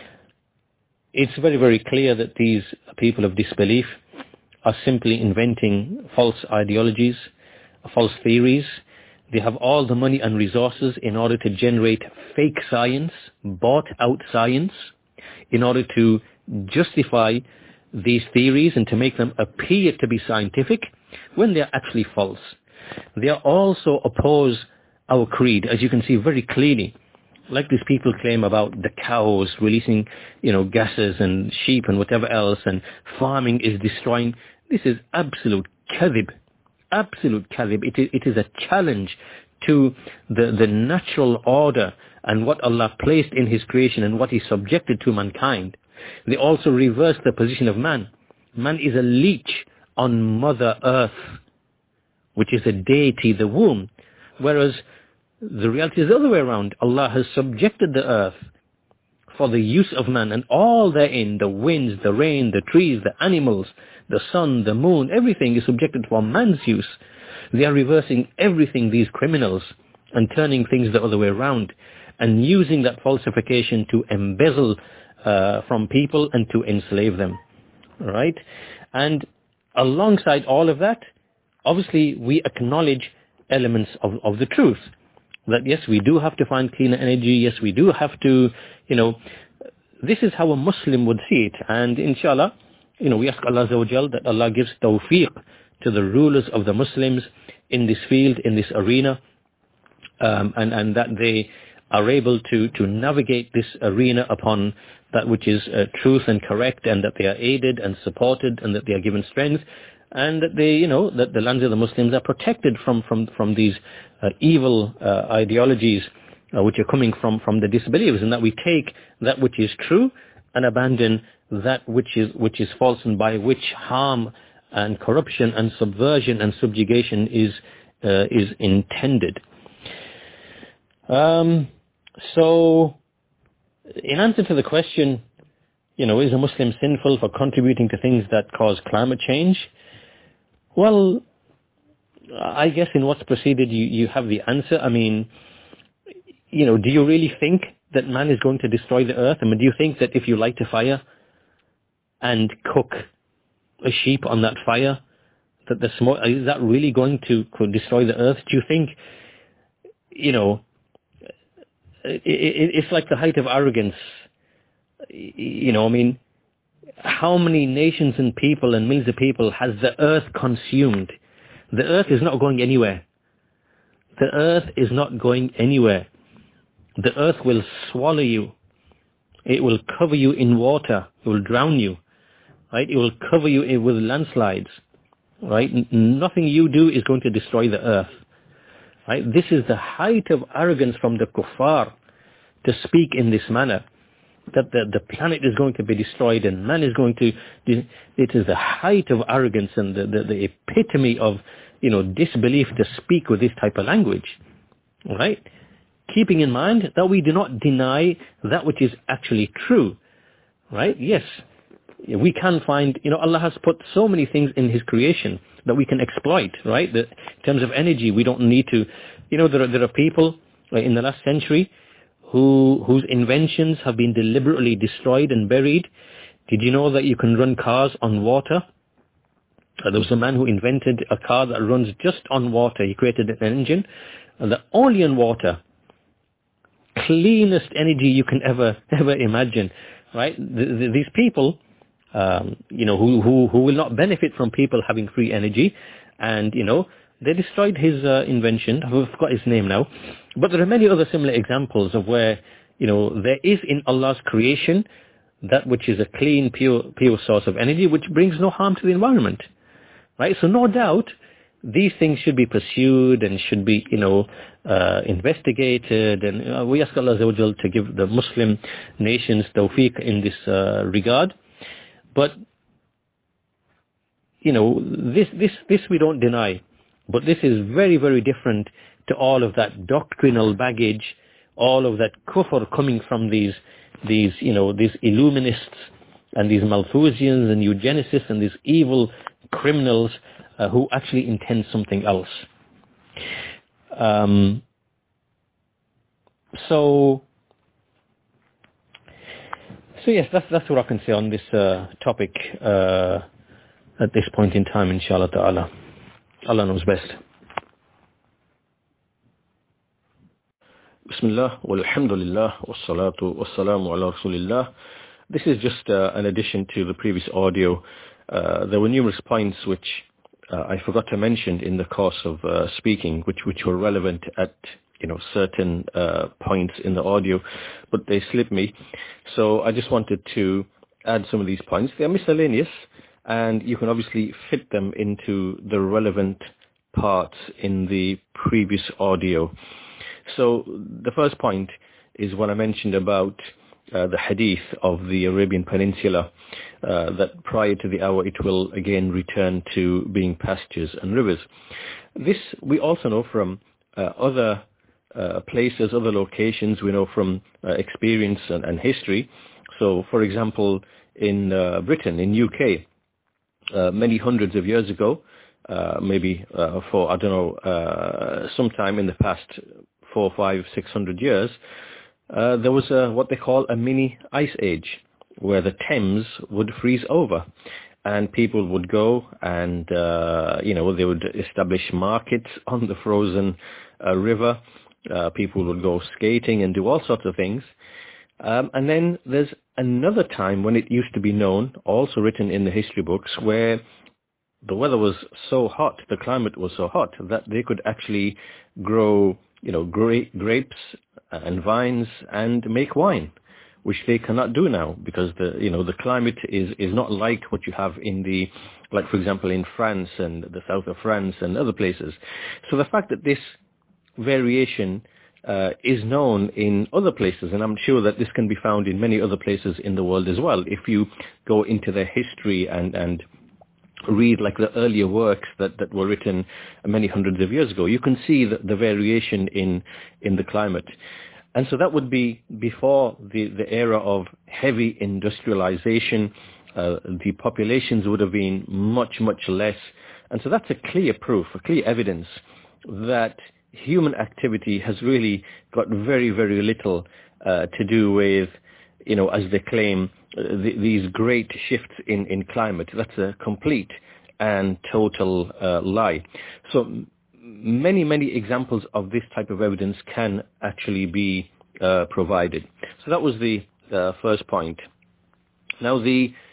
it's very, very clear that these people of disbelief are simply inventing false ideologies, false theories. They have all the money and resources in order to generate fake science, bought out science, in order to justify these theories and to make them appear to be scientific when they're actually false. They also oppose our creed, as you can see very clearly. Like these people claim about the cows releasing, gases and sheep and whatever else, and farming is destroying. This is absolute kadhib. Absolute kadhib. It is a challenge to the natural order and what Allah placed in His creation and what He subjected to mankind. They also reverse the position of man. Man is a leech on Mother Earth, which is a deity, the womb. Whereas the reality is the other way around. Allah has subjected the earth for the use of man, and all therein, the winds, the rain, the trees, the animals, the sun, the moon, everything is subjected for man's use. They are reversing everything, these criminals, and turning things the other way around, and using that falsification to embezzle from people and to enslave them. Right? And alongside all of that, obviously we acknowledge elements of the truth. That yes, we do have to find cleaner energy. Yes, we do have to, this is how a Muslim would see it. And inshallah, we ask Allah Azza wa Jal that Allah gives tawfiq to the rulers of the Muslims in this field, in this arena, and that they are able to navigate this arena upon that which is truth and correct, and that they are aided and supported, and that they are given strength, and that they, that the lands of the Muslims are protected from these evil ideologies which are coming from the disbelievers, and that we take that which is true and abandon that which is false, and by which harm and corruption and subversion and subjugation is intended. So, in answer to the question, is a Muslim sinful for contributing to things that cause climate change? Well, I guess in what's preceded, you have the answer. I mean, do you really think that man is going to destroy the earth? I mean, do you think that if you light a fire and cook a sheep on that fire, that the smoke, is that really going to destroy the earth? Do you think, it's like the height of arrogance. I mean, how many nations and people and millions of people has the earth consumed? The earth is not going anywhere. The earth is not going anywhere. The earth will swallow you. It will cover you in water. It will drown you. Right? It will cover you with landslides. Right? Nothing you do is going to destroy the earth. Right? This is the height of arrogance from the kuffar to speak in this manner, that the planet is going to be destroyed and man is going to. It is the height of arrogance and the epitome of disbelief to speak with this type of language. Right? Keeping in mind that we do not deny that which is actually true. Right? Yes. We can find, Allah has put so many things in His creation that we can exploit, right? In terms of energy, we don't need to, there are people in the last century whose inventions have been deliberately destroyed and buried. Did you know that you can run cars on water? There was a man who invented a car that runs just on water. He created an engine that only on water. Cleanest energy you can ever imagine, right? These people, who will not benefit from people having free energy, and they destroyed his invention. I forgot his name now, but there are many other similar examples of where there is in Allah's creation that which is a clean, pure source of energy, which brings no harm to the environment, right? So no doubt these things should be pursued and should be investigated, and we ask Allah Azza wa Jal to give the Muslim nations tawfiq in this regard. But, this we don't deny. But this is very, very different to all of that doctrinal baggage, all of that kufr coming from these illuminists and these Malthusians and eugenicists and these evil criminals who actually intend something else. So yes, that's what I can say on this topic at this point in time, inshallah ta'ala. Allah knows best. Bismillah, walhamdulillah, wassalatu wassalamu ala rasulillah. This is just an addition to the previous audio. There were numerous points which I forgot to mention in the course of speaking, which were relevant at certain points in the audio, but they slipped me. So I just wanted to add some of these points. They are miscellaneous, and you can obviously fit them into the relevant parts in the previous audio. So the first point is what I mentioned about the hadith of the Arabian Peninsula, that prior to the hour it will again return to being pastures and rivers. This we also know from other places, other locations. We know from experience and history. So, for example, in Britain, in UK, many hundreds of years ago, maybe for, I don't know, sometime in the past 400, 500, 600 years, there was what they call a mini ice age, where the Thames would freeze over. And people would go and, they would establish markets on the frozen river. People would go skating and do all sorts of things. And then there's another time when it used to be known, also written in the history books, where the weather was so hot, the climate was so hot, that they could actually grow, grapes and vines and make wine, which they cannot do now because the climate is not like what you have in like for example in France and the south of France and other places. So the fact that this variation is known in other places, and I'm sure that this can be found in many other places in the world as well. If you go into their history and read like the earlier works that were written many hundreds of years ago, you can see the variation in the climate. And so that would be before the era of heavy industrialization. The populations would have been much, much less. And so that's a clear proof, a clear evidence that human activity has really got very, very little to do with, as they claim, these great shifts in climate. That's a complete and total lie. So many, many examples of this type of evidence can actually be provided. So that was the first point. Now the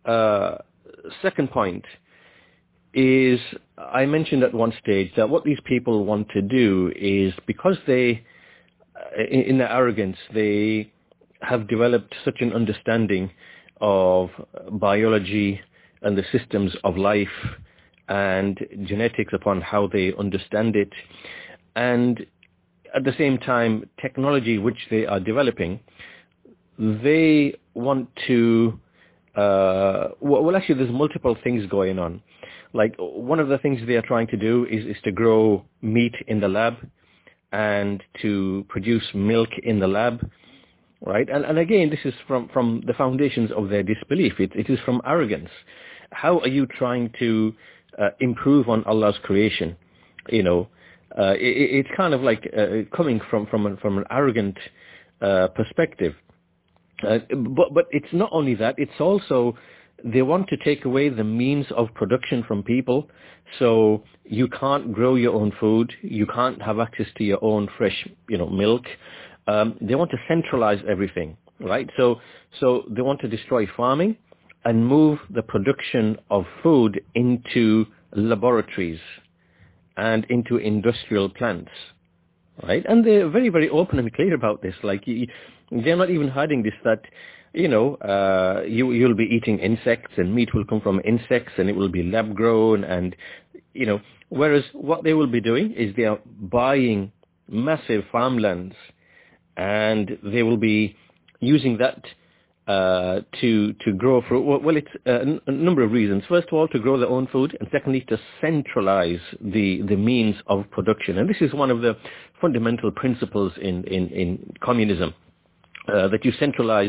second point is, I mentioned at one stage that what these people want to do is, because they, in their arrogance, they have developed such an understanding of biology and the systems of life and genetics upon how they understand it, and at the same time technology which they are developing, they want to well, actually there's multiple things going on. Like, one of the things they are trying to do is to grow meat in the lab and to produce milk in the lab, right? And again, this is from the foundations of their disbelief. It is from arrogance. How are you trying to improve on Allah's creation? You know, it's kind of like coming from an arrogant perspective. But it's not only that, it's also they want to take away the means of production from people. So you can't grow your own food, you can't have access to your own fresh, milk. They want to centralize everything, right? So they want to destroy farming and move the production of food into laboratories and into industrial plants, right? And they're very, very open and clear about this. Like, they're not even hiding this, that, you'll be eating insects and meat will come from insects and it will be lab grown, and, whereas what they will be doing is they are buying massive farmlands and they will be using that to grow fruit. Well, it's a number of reasons. First of all, to grow their own food, and secondly, to centralize the means of production. And this is one of the fundamental principles in communism, that you centralize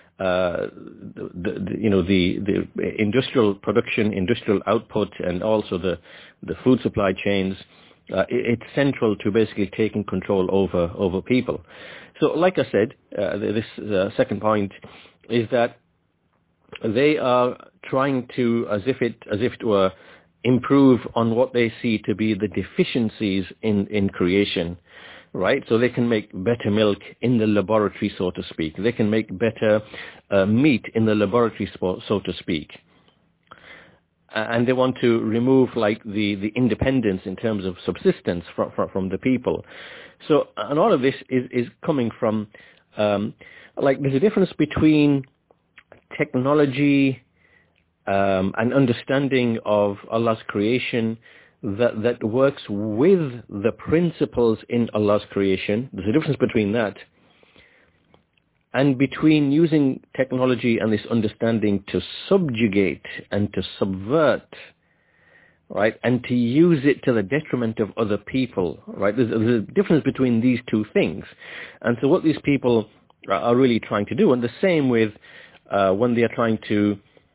the industrial production, industrial output, and also the food supply chains. It's central to basically taking control over people. So, like I said, this second point is that they are trying to, as if it were, improve on what they see to be the deficiencies in creation, right? So they can make better milk in the laboratory, so to speak. They can make better meat in the laboratory, so to speak. And they want to remove, like, the independence in terms of subsistence from the people. So, and all of this is coming from, there's a difference between technology and understanding of Allah's creation that works with the principles in Allah's creation. There's a difference between that and between using technology and this understanding to subjugate and to subvert, right, and to use it to the detriment of other people, right? There's a difference between these two things. And so what these people are really trying to do, and the same with when they are trying to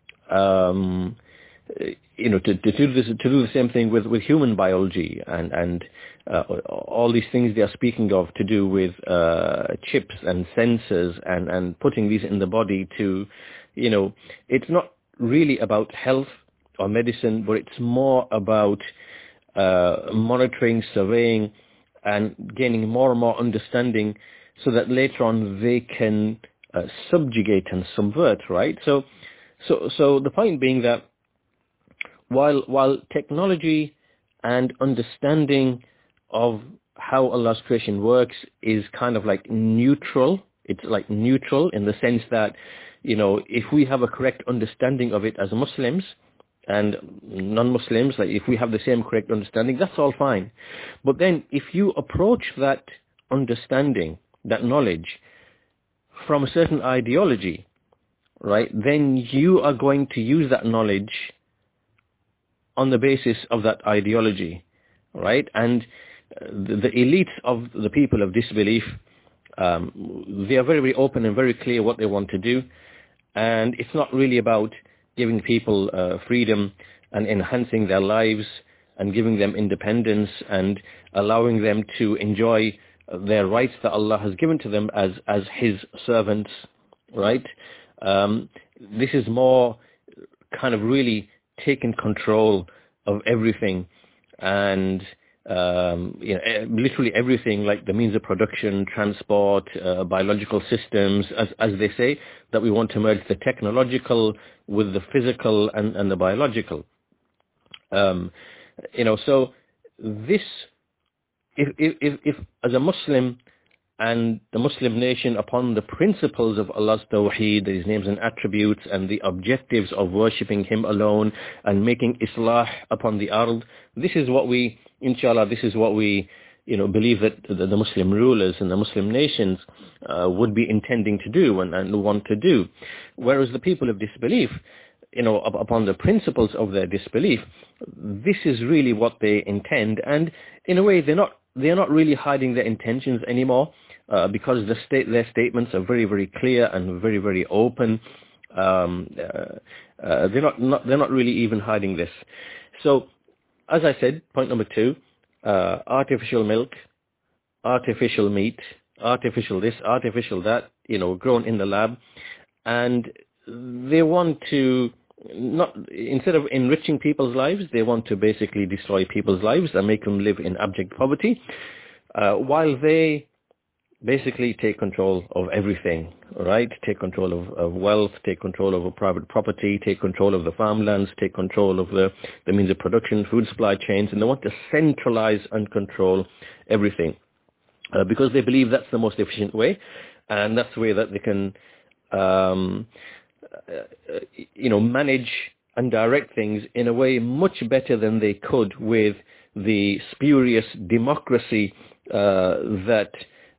to do the same thing with human biology and all these things they are speaking of to do with chips and sensors and putting these in the body to, it's not really about health or medicine, but it's more about monitoring, surveying, and gaining more and more understanding so that later on they can subjugate and subvert, right? So the point being that while technology and understanding of how Allah's creation works is kind of like neutral, it's like neutral in the sense that, if we have a correct understanding of it as Muslims and non-Muslims, like if we have the same correct understanding, that's all fine. But then if you approach that understanding, that knowledge, from a certain ideology, right, then you are going to use that knowledge on the basis of that ideology, right? And the elites of the people of disbelief, they are very, very open and very clear what they want to do. And it's not really about giving people freedom and enhancing their lives and giving them independence and allowing them to enjoy their rights that Allah has given to them as His servants, right? This is more kind of really taking control of everything and literally everything, like the means of production, transport, biological systems, as they say, that we want to merge the technological with the physical and the biological. So this, if as a Muslim and the Muslim nation, upon the principles of Allah's Tawheed, His names and attributes, and the objectives of worshipping Him alone and making Islah upon the ard, this is what we, inshallah, this is what we, believe that the Muslim rulers and the Muslim nations would be intending to do and want to do. Whereas the people of disbelief, upon the principles of their disbelief, this is really what they intend, and in a way they're not really hiding their intentions anymore, because their statements are very, very clear and very, very open. They're not really even hiding this. So, as I said, point number 2, artificial milk, artificial meat, artificial this, artificial that, grown in the lab, and they want to instead of enriching people's lives, they want to basically destroy people's lives and make them live in abject poverty, while they basically take control of everything, right? Take control of wealth, take control over private property, take control of the farmlands, take control of the means of production, food supply chains, and they want to centralize and control everything, because they believe that's the most efficient way, and that's the way that they can manage and direct things in a way much better than they could with the spurious democracy that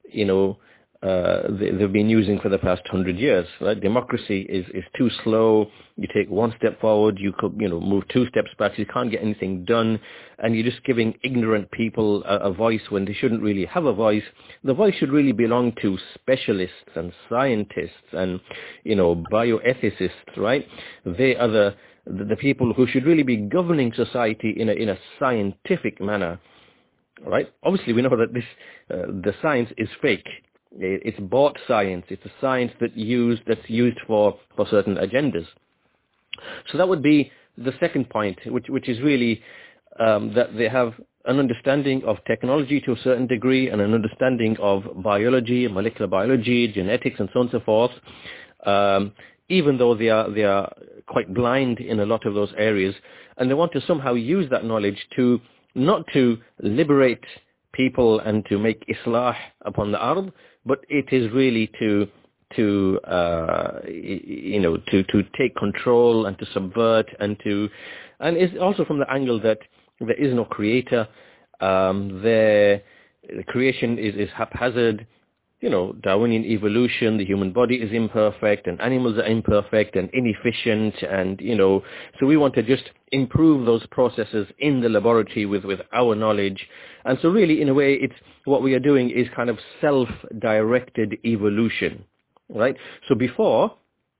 they've been using for the past 100 years. Right? Democracy is too slow. You take one step forward, you could move 2 steps back. You can't get anything done, and you're just giving ignorant people a voice when they shouldn't really have a voice. The voice should really belong to specialists and scientists and bioethicists. Right? They are the people who should really be governing society in a scientific manner. Right? Obviously, we know that the science is fake. It's bought science. It's a science that's used for certain agendas. So that would be the second point, which is really that they have an understanding of technology to a certain degree and an understanding of biology, molecular biology, genetics, and so on and so forth. Even though they are quite blind in a lot of those areas, and they want to somehow use that knowledge to not to liberate people and to make Islah upon the ard, but it is really to take control and to subvert and it's also from the angle that there is no creator. The creation is haphazard. Darwinian evolution, the human body is imperfect and animals are imperfect and inefficient, and so we want to just improve those processes in the laboratory with our knowledge. And so really, in a way, it's what we are doing is kind of self-directed evolution, right? So before,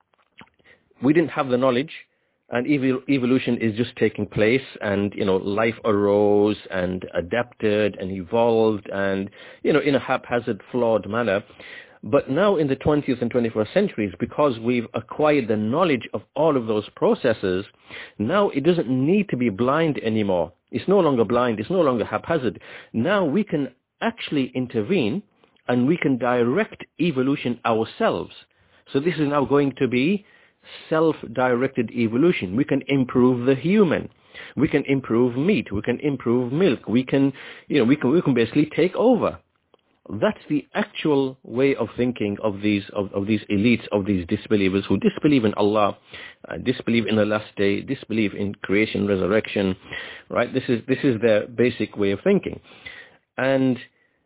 we didn't have the knowledge, and evolution is just taking place, and life arose and adapted and evolved, and in a haphazard, flawed manner. But now in the 20th and 21st centuries, because we've acquired the knowledge of all of those processes, now it doesn't need to be blind anymore. It's no longer blind. It's no longer haphazard. Now we can actually intervene and we can direct evolution ourselves. So this is now going to be self-directed evolution. We can improve the human. We can improve meat. We can improve milk. We can basically take over. That's the actual way of thinking of these elites, of these disbelievers who disbelieve in Allah, disbelieve in the last day, disbelieve in creation, resurrection. Right? This is their basic way of thinking, and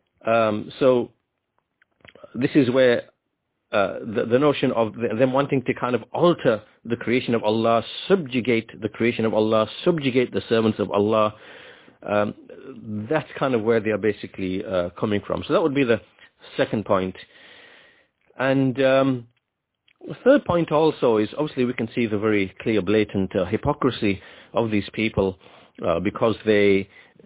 so this is where the notion of them wanting to kind of alter the creation of Allah, subjugate the creation of Allah, subjugate the servants of Allah, that's kind of where they are basically coming from. So that would be the second point. And the third point also is, obviously we can see the very clear, blatant hypocrisy of these people, because they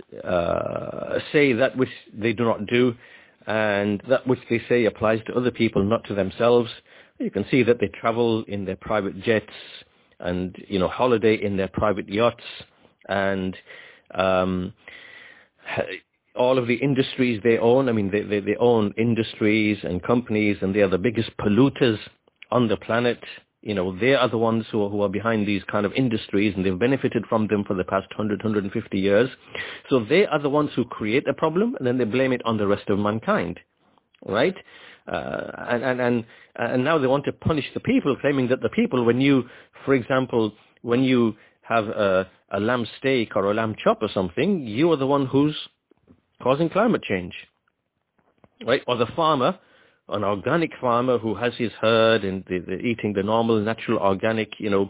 say that which they do not do, and that which they say applies to other people, not to themselves. You can see that they travel in their private jets and, holiday in their private yachts, and, all of the industries they own. I mean, they own industries and companies, and they are the biggest polluters on the planet. They are the ones who are behind these kind of industries, and they've benefited from them for the past 150 years. So they are the ones who create a problem, and then they blame it on the rest of mankind, right? And now they want to punish the people, claiming that the people, for example, when you have a lamb steak or a lamb chop or something, you are the one who's causing climate change, right? Or the farmer, an organic farmer who has his herd and they're eating the normal, natural, organic, food,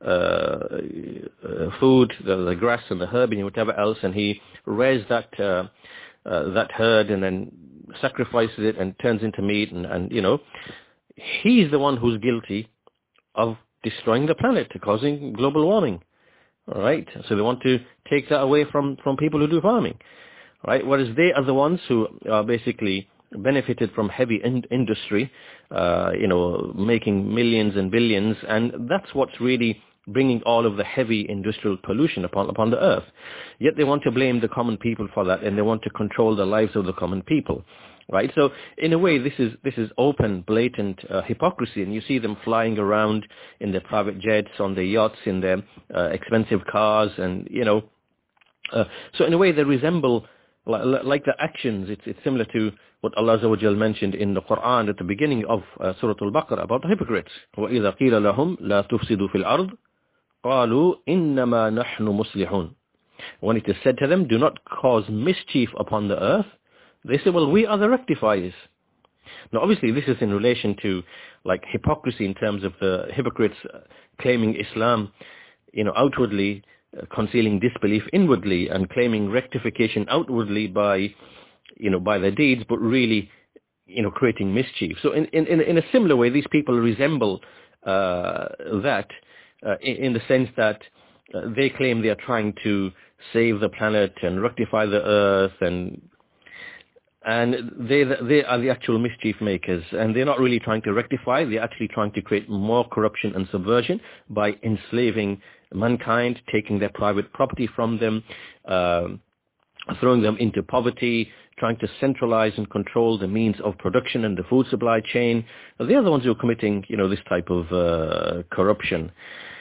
the grass and the herb and whatever else, and he rears that herd and then sacrifices it and turns into meat, and he's the one who's guilty of destroying the planet, causing global warming. All right, so they want to take that away from people who do farming, right? Whereas they are the ones who are basically benefited from heavy industry, making millions and billions, and that's what's really bringing all of the heavy industrial pollution upon the earth. Yet they want to blame the common people for that, and they want to control the lives of the common people. Right, so in a way, this is open, blatant hypocrisy, and you see them flying around in their private jets, on their yachts, in their expensive cars, and so in a way they resemble like the actions. It's similar to what Allah Azza wa Jal mentioned in the Quran at the beginning of Surah Al-Baqarah about the hypocrites. وَإِذَا قِيلَ لَهُمْ لَا تُفْسِدُوا فِي الْأَرْضِ قَالُوا إِنَّمَا نَحْنُ مُصْلِحُونَ. When it is said to them, do not cause mischief upon the earth, they say, well, we are the rectifiers. Now, obviously, this is in relation to like hypocrisy in terms of the hypocrites claiming Islam, outwardly, concealing disbelief inwardly, and claiming rectification outwardly by their deeds, but really, creating mischief. So in a similar way, these people resemble that in the sense that they claim they are trying to save the planet and rectify the earth, and they are the actual mischief makers, and they're not really trying to rectify. They're actually trying to create more corruption and subversion by enslaving mankind, taking their private property from them, throwing them into poverty, trying to centralize and control the means of production and the food supply chain. They're the ones who are committing, this type of corruption.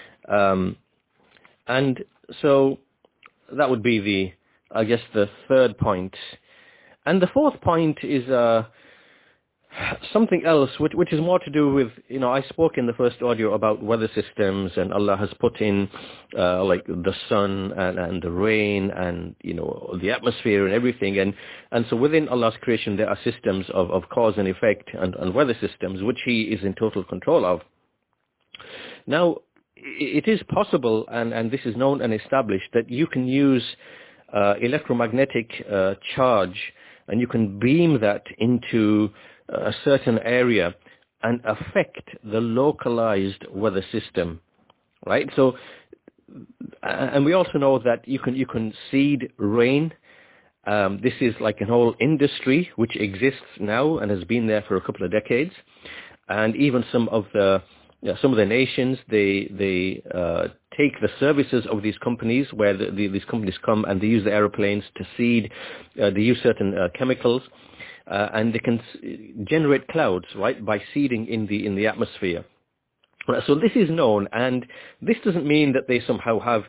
And so that would be the third point. And the fourth point is something else, which is more to do with, I spoke in the first audio about weather systems, and Allah has put in like the sun and the rain and, the atmosphere and everything. And so within Allah's creation, there are systems of cause and effect and weather systems, which He is in total control of. Now, it is possible, and this is known and established, that you can use electromagnetic charge, and you can beam that into a certain area and affect the localized weather system, right? So, and we also know that you can seed rain. This is like an whole industry which exists now and has been there for a couple of decades. And even some of the nations, they take the services of these companies, where these companies come and they use the aeroplanes to seed. They use certain chemicals, and they can generate clouds, right, by seeding in the atmosphere. So this is known, and this doesn't mean that they somehow have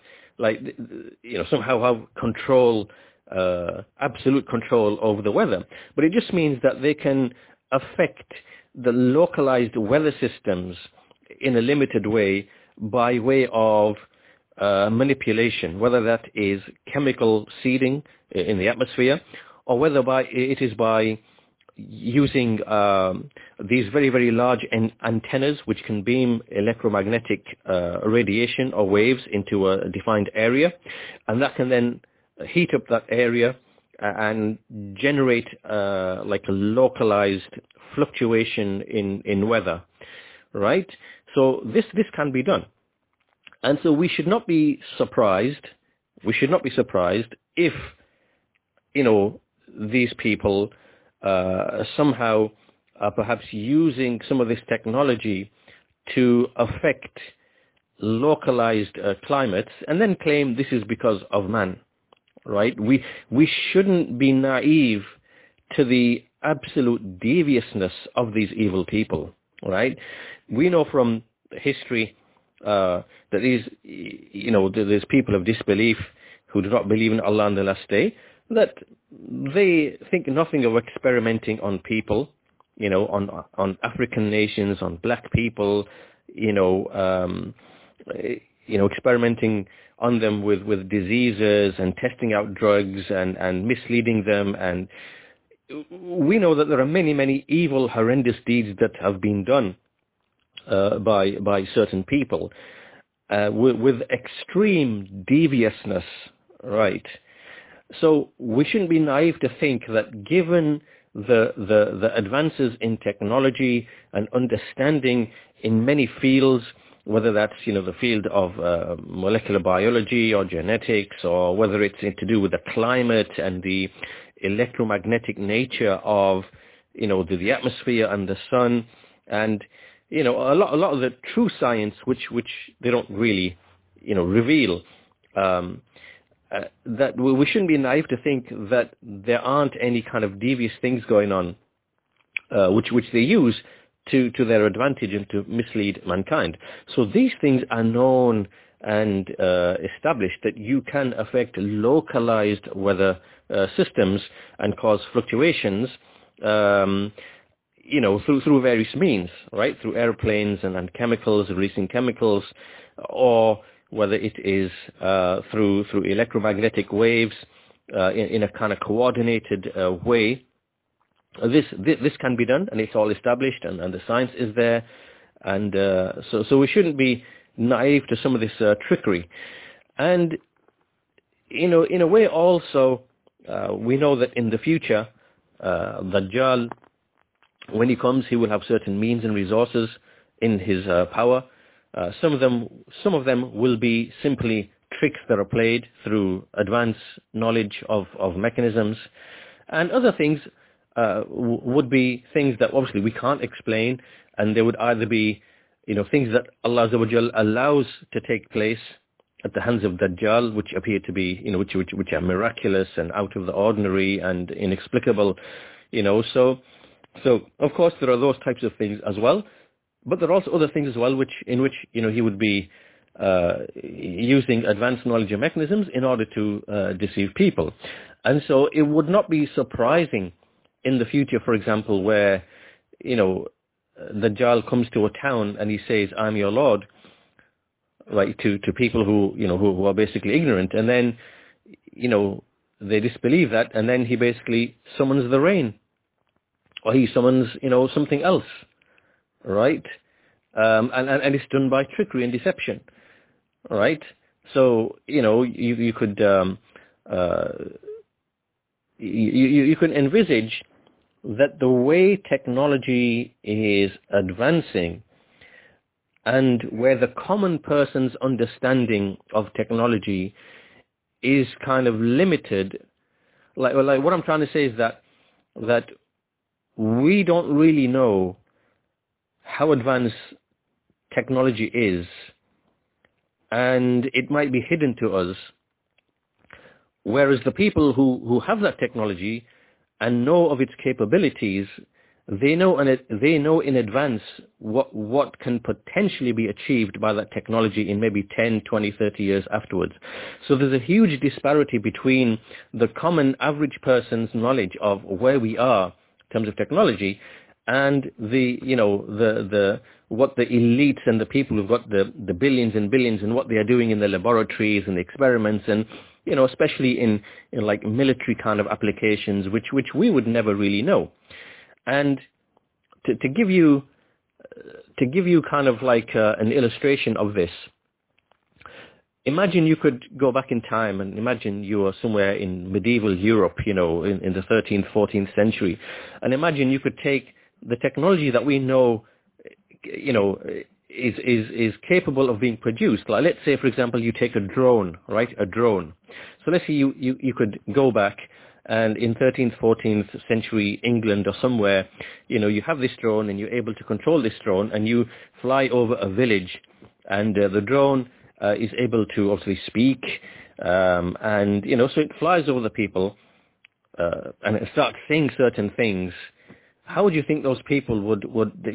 control, absolute control over the weather, but it just means that they can affect the localized weather systems in a limited way by way of manipulation, whether that is chemical seeding in the atmosphere, or whether it is by using these very, very large antennas which can beam electromagnetic radiation or waves into a defined area, and that can then heat up that area and generate like a localized fluctuation in weather, right? So this can be done. And so we should not be surprised. We should not be surprised if, these people somehow are perhaps using some of this technology to affect localized climates, and then claim this is because of man, right? We shouldn't be naive to the absolute deviousness of these evil people, right? We know from history that there's people of disbelief who do not believe in Allah on the last day, that they think nothing of experimenting on people, on African nations, on black people, experimenting on them with diseases and testing out drugs and misleading them. And we know that there are many, many evil, horrendous deeds that have been done by certain people with extreme deviousness, right? So we shouldn't be naive to think that given the advances in technology and understanding in many fields, whether that's the field of molecular biology or genetics, or whether it's to do with the climate and the electromagnetic nature of the atmosphere and the sun, and a lot of the true science which they don't really reveal, that we shouldn't be naive to think that there aren't any kind of devious things going on which they use to their advantage and to mislead mankind. So these things are known and established, that you can affect localized weather systems and cause fluctuations through various means, right? Through airplanes and chemicals, releasing chemicals, or whether it is through electromagnetic waves in a kind of coordinated way. This can be done, and it's all established, and the science is there, and so we shouldn't be naive to some of this trickery. And in a way also, we know that in the future, Dajjal, when he comes, he will have certain means and resources in his power. Some of them will be simply tricks that are played through advanced knowledge of mechanisms, and other things would be things that obviously we can't explain, and they would either be things that Allah Azza wa Jal allows to take place at the hands of Dajjal, which appear to be which are miraculous and out of the ordinary and inexplicable, so of course there are those types of things as well. But there are also other things as well, in which he would be using advanced knowledge and mechanisms in order to deceive people. And so it would not be surprising in the future, for example, where Dajjal comes to a town and he says, "I'm your Lord," right, to people who are basically ignorant, and then they disbelieve that, and then he basically summons the rain, or he summons something else. Right, and it's done by trickery and deception, right? So you could you can envisage that the way technology is advancing, and where the common person's understanding of technology is kind of limited, like what I'm trying to say is that we don't really know how advanced technology is, and it might be hidden to us, whereas the people who have that technology and know of its capabilities, they know in advance what can potentially be achieved by that technology in maybe 10, 20, 30 years afterwards. So there's a huge disparity between the common average person's knowledge of where we are in terms of technology and what the elites and the people who've got the billions and billions and what they are doing in the laboratories and the experiments, and especially in like military kind of applications, which we would never really know. And to give you kind of like an illustration of this, imagine you could go back in time and imagine you are somewhere in medieval Europe, in the 13th, 14th century, and imagine you could take the technology that we know, is capable of being produced. Like, let's say, for example, you take a drone, right? A drone. So let's say you could go back, and in 13th, 14th century England or somewhere, you have this drone and you're able to control this drone, and you fly over a village, and the drone is able to obviously speak, and so it flies over the people, and it starts saying certain things. How would you think those people would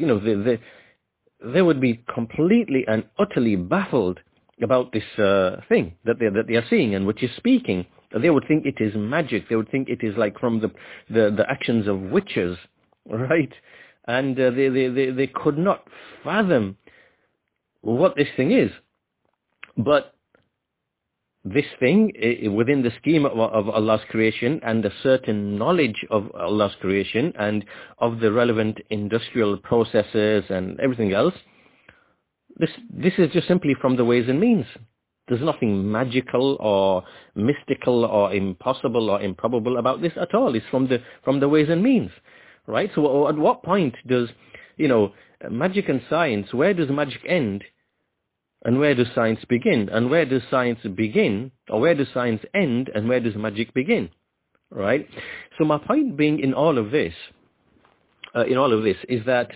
they would be completely and utterly baffled about this thing that they are seeing and which is speaking? They would think it is magic. They would think it is like from the actions of witches, right? And they could not fathom what this thing is. But this thing, within the scheme of Allah's creation and a certain knowledge of Allah's creation and of the relevant industrial processes and everything else, this is just simply from the ways and means. There's nothing magical or mystical or impossible or improbable about this at all. It's from the ways and means, right? So at what point does, magic and science, where does magic end? And where does science begin? And where does science begin? Or where does science end? And where does magic begin? Right? So my point being in all of this is that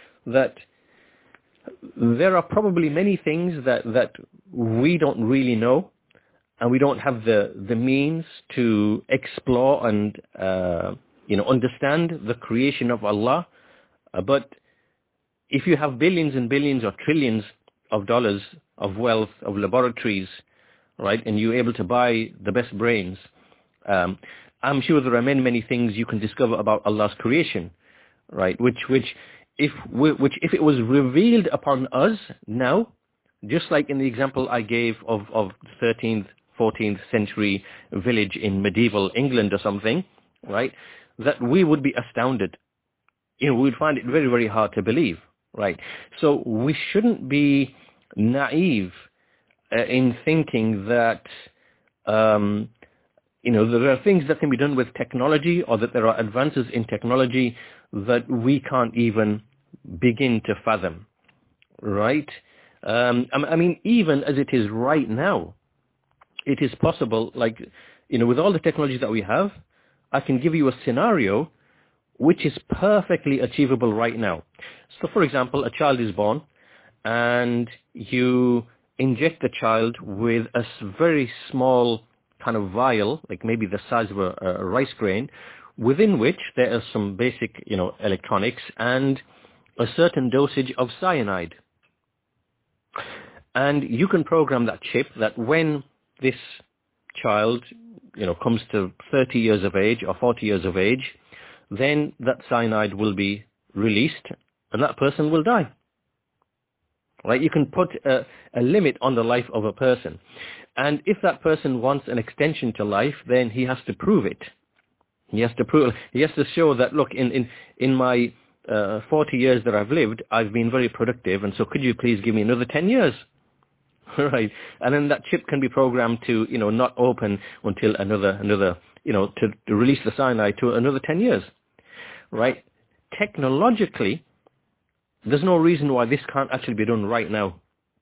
there are probably many things that we don't really know, and we don't have the means to explore and understand the creation of Allah. But if you have billions and billions or trillions of dollars of wealth, of laboratories, right, and you're able to buy the best brains, I'm sure there are many things you can discover about Allah's creation, right, which if it was revealed upon us now, just like in the example I gave of 13th, 14th century village in medieval England or something, right, that we would be astounded. We would find it very, very hard to believe. Right. So we shouldn't be naive in thinking that, there are things that can be done with technology, or that there are advances in technology that we can't even begin to fathom. Right. I mean, even as it is right now, it is possible, like, with all the technology that we have, I can give you a scenario which is perfectly achievable right now. So, for example, a child is born, and you inject the child with a very small kind of vial, like maybe the size of a rice grain, within which there are some basic, electronics and a certain dosage of cyanide. And you can program that chip that when this child, comes to 30 years of age or 40 years of age, then that cyanide will be released and that person will die. Right? You can put a limit on the life of a person. And if that person wants an extension to life, then he has to prove it. He has to show that, look, in my 40 years that I've lived, I've been very productive, and so could you please give me another 10 years? Right? And then that chip can be programmed to, not open until another to release the cyanide to another 10 years, right? Technologically, there's no reason why this can't actually be done right now,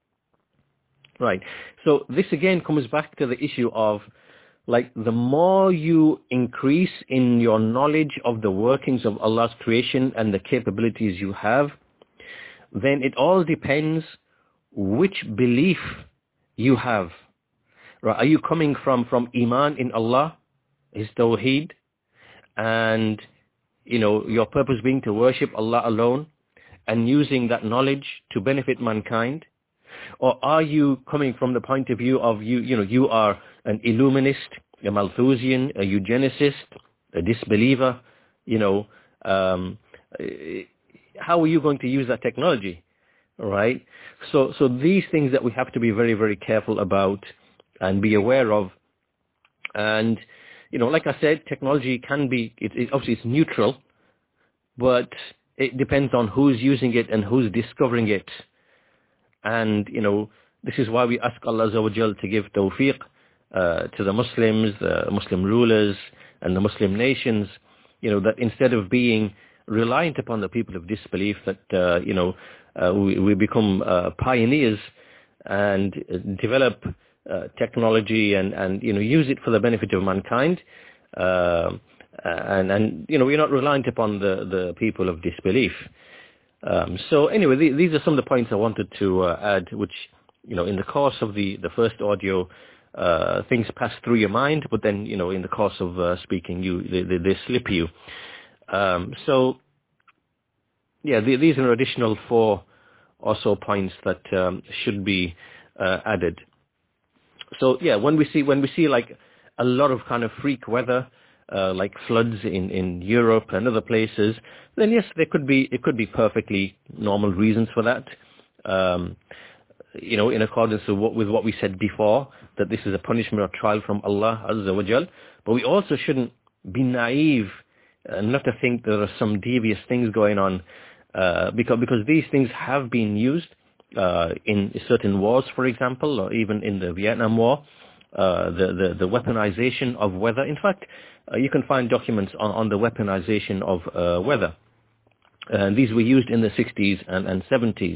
right? So this again comes back to the issue of, like, the more you increase in your knowledge of the workings of Allah's creation and the capabilities you have, then it all depends which belief you have. Right? Are you coming from Iman in Allah, His Tawheed, and your purpose being to worship Allah alone and using that knowledge to benefit mankind? Or are you coming from the point of view of you are an illuminist, a Malthusian, a eugenicist, a disbeliever? How are you going to use that technology? Right? So these things that we have to be very, very careful about and be aware of. And like I said, technology can be, obviously it's neutral, but it depends on who's using it and who's discovering it. And, this is why we ask Allah Azza wa Jal to give tawfiq to the Muslims, the Muslim rulers, and the Muslim nations, that instead of being reliant upon the people of disbelief, that, we become pioneers and develop technology and use it for the benefit of mankind. And we're not reliant upon the people of disbelief. So anyway, these are some of the points I wanted to add, which in the course of the first audio, things pass through your mind, but then, in the course of speaking, they slip you. So, yeah, these are additional 4 or so points that should be added. So, yeah, when we see like a lot of kind of freak weather, like floods in Europe and other places, then yes, it could be perfectly normal reasons for that. In accordance with what we said before, that this is a punishment or trial from Allah Azza wa Jal. But we also shouldn't be naive not to think there are some devious things going on, because these things have been used in certain wars, for example, or even in the Vietnam War, the weaponization of weather. In fact, you can find documents on the weaponization of weather. And these were used in the 60s and 70s.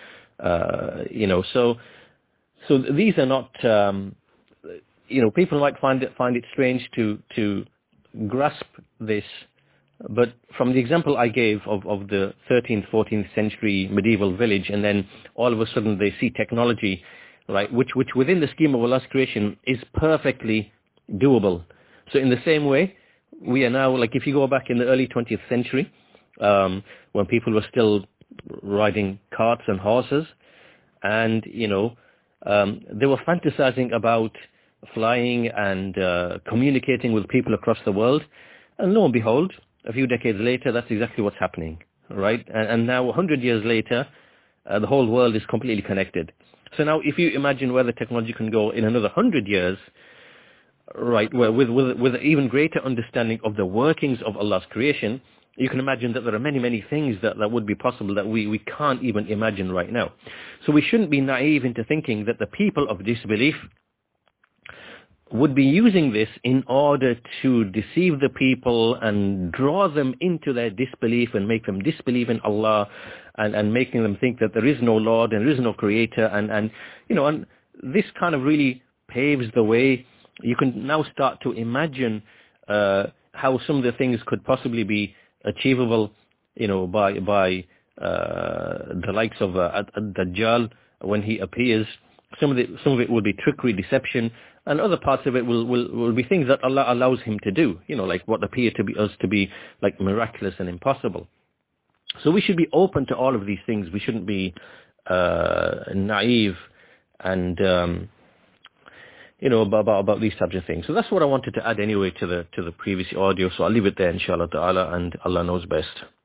So these are not, people might find it strange to grasp this, but from the example I gave of the 13th, 14th century medieval village, and then all of a sudden they see technology, right, which within the scheme of Allah's creation is perfectly doable. So in the same way, we are now, like if you go back in the early 20th century, when people were still riding carts and horses, and they were fantasizing about flying and communicating with people across the world, and lo and behold, a few decades later, that's exactly what's happening, right? And now 100 years later, the whole world is completely connected. So now if you imagine where the technology can go in another 100 years, right, well, with even greater understanding of the workings of Allah's creation, you can imagine that there are many, many things that would be possible that we can't even imagine right now. So we shouldn't be naive into thinking that the people of disbelief would be using this in order to deceive the people and draw them into their disbelief and make them disbelieve in Allah, and making them think that there is no Lord and there is no Creator, and this kind of really paves the way. You can now start to imagine how some of the things could possibly be achievable, by the likes of Dajjal when he appears. Some of it will be trickery, deception, and other parts of it will be things that Allah allows him to do, like what appear to be like miraculous and impossible. So we should be open to all of these things. We shouldn't be naive and about these types of things. So that's what I wanted to add anyway to the previous audio. So I'll leave it there, inshallah ta'ala, and Allah knows best.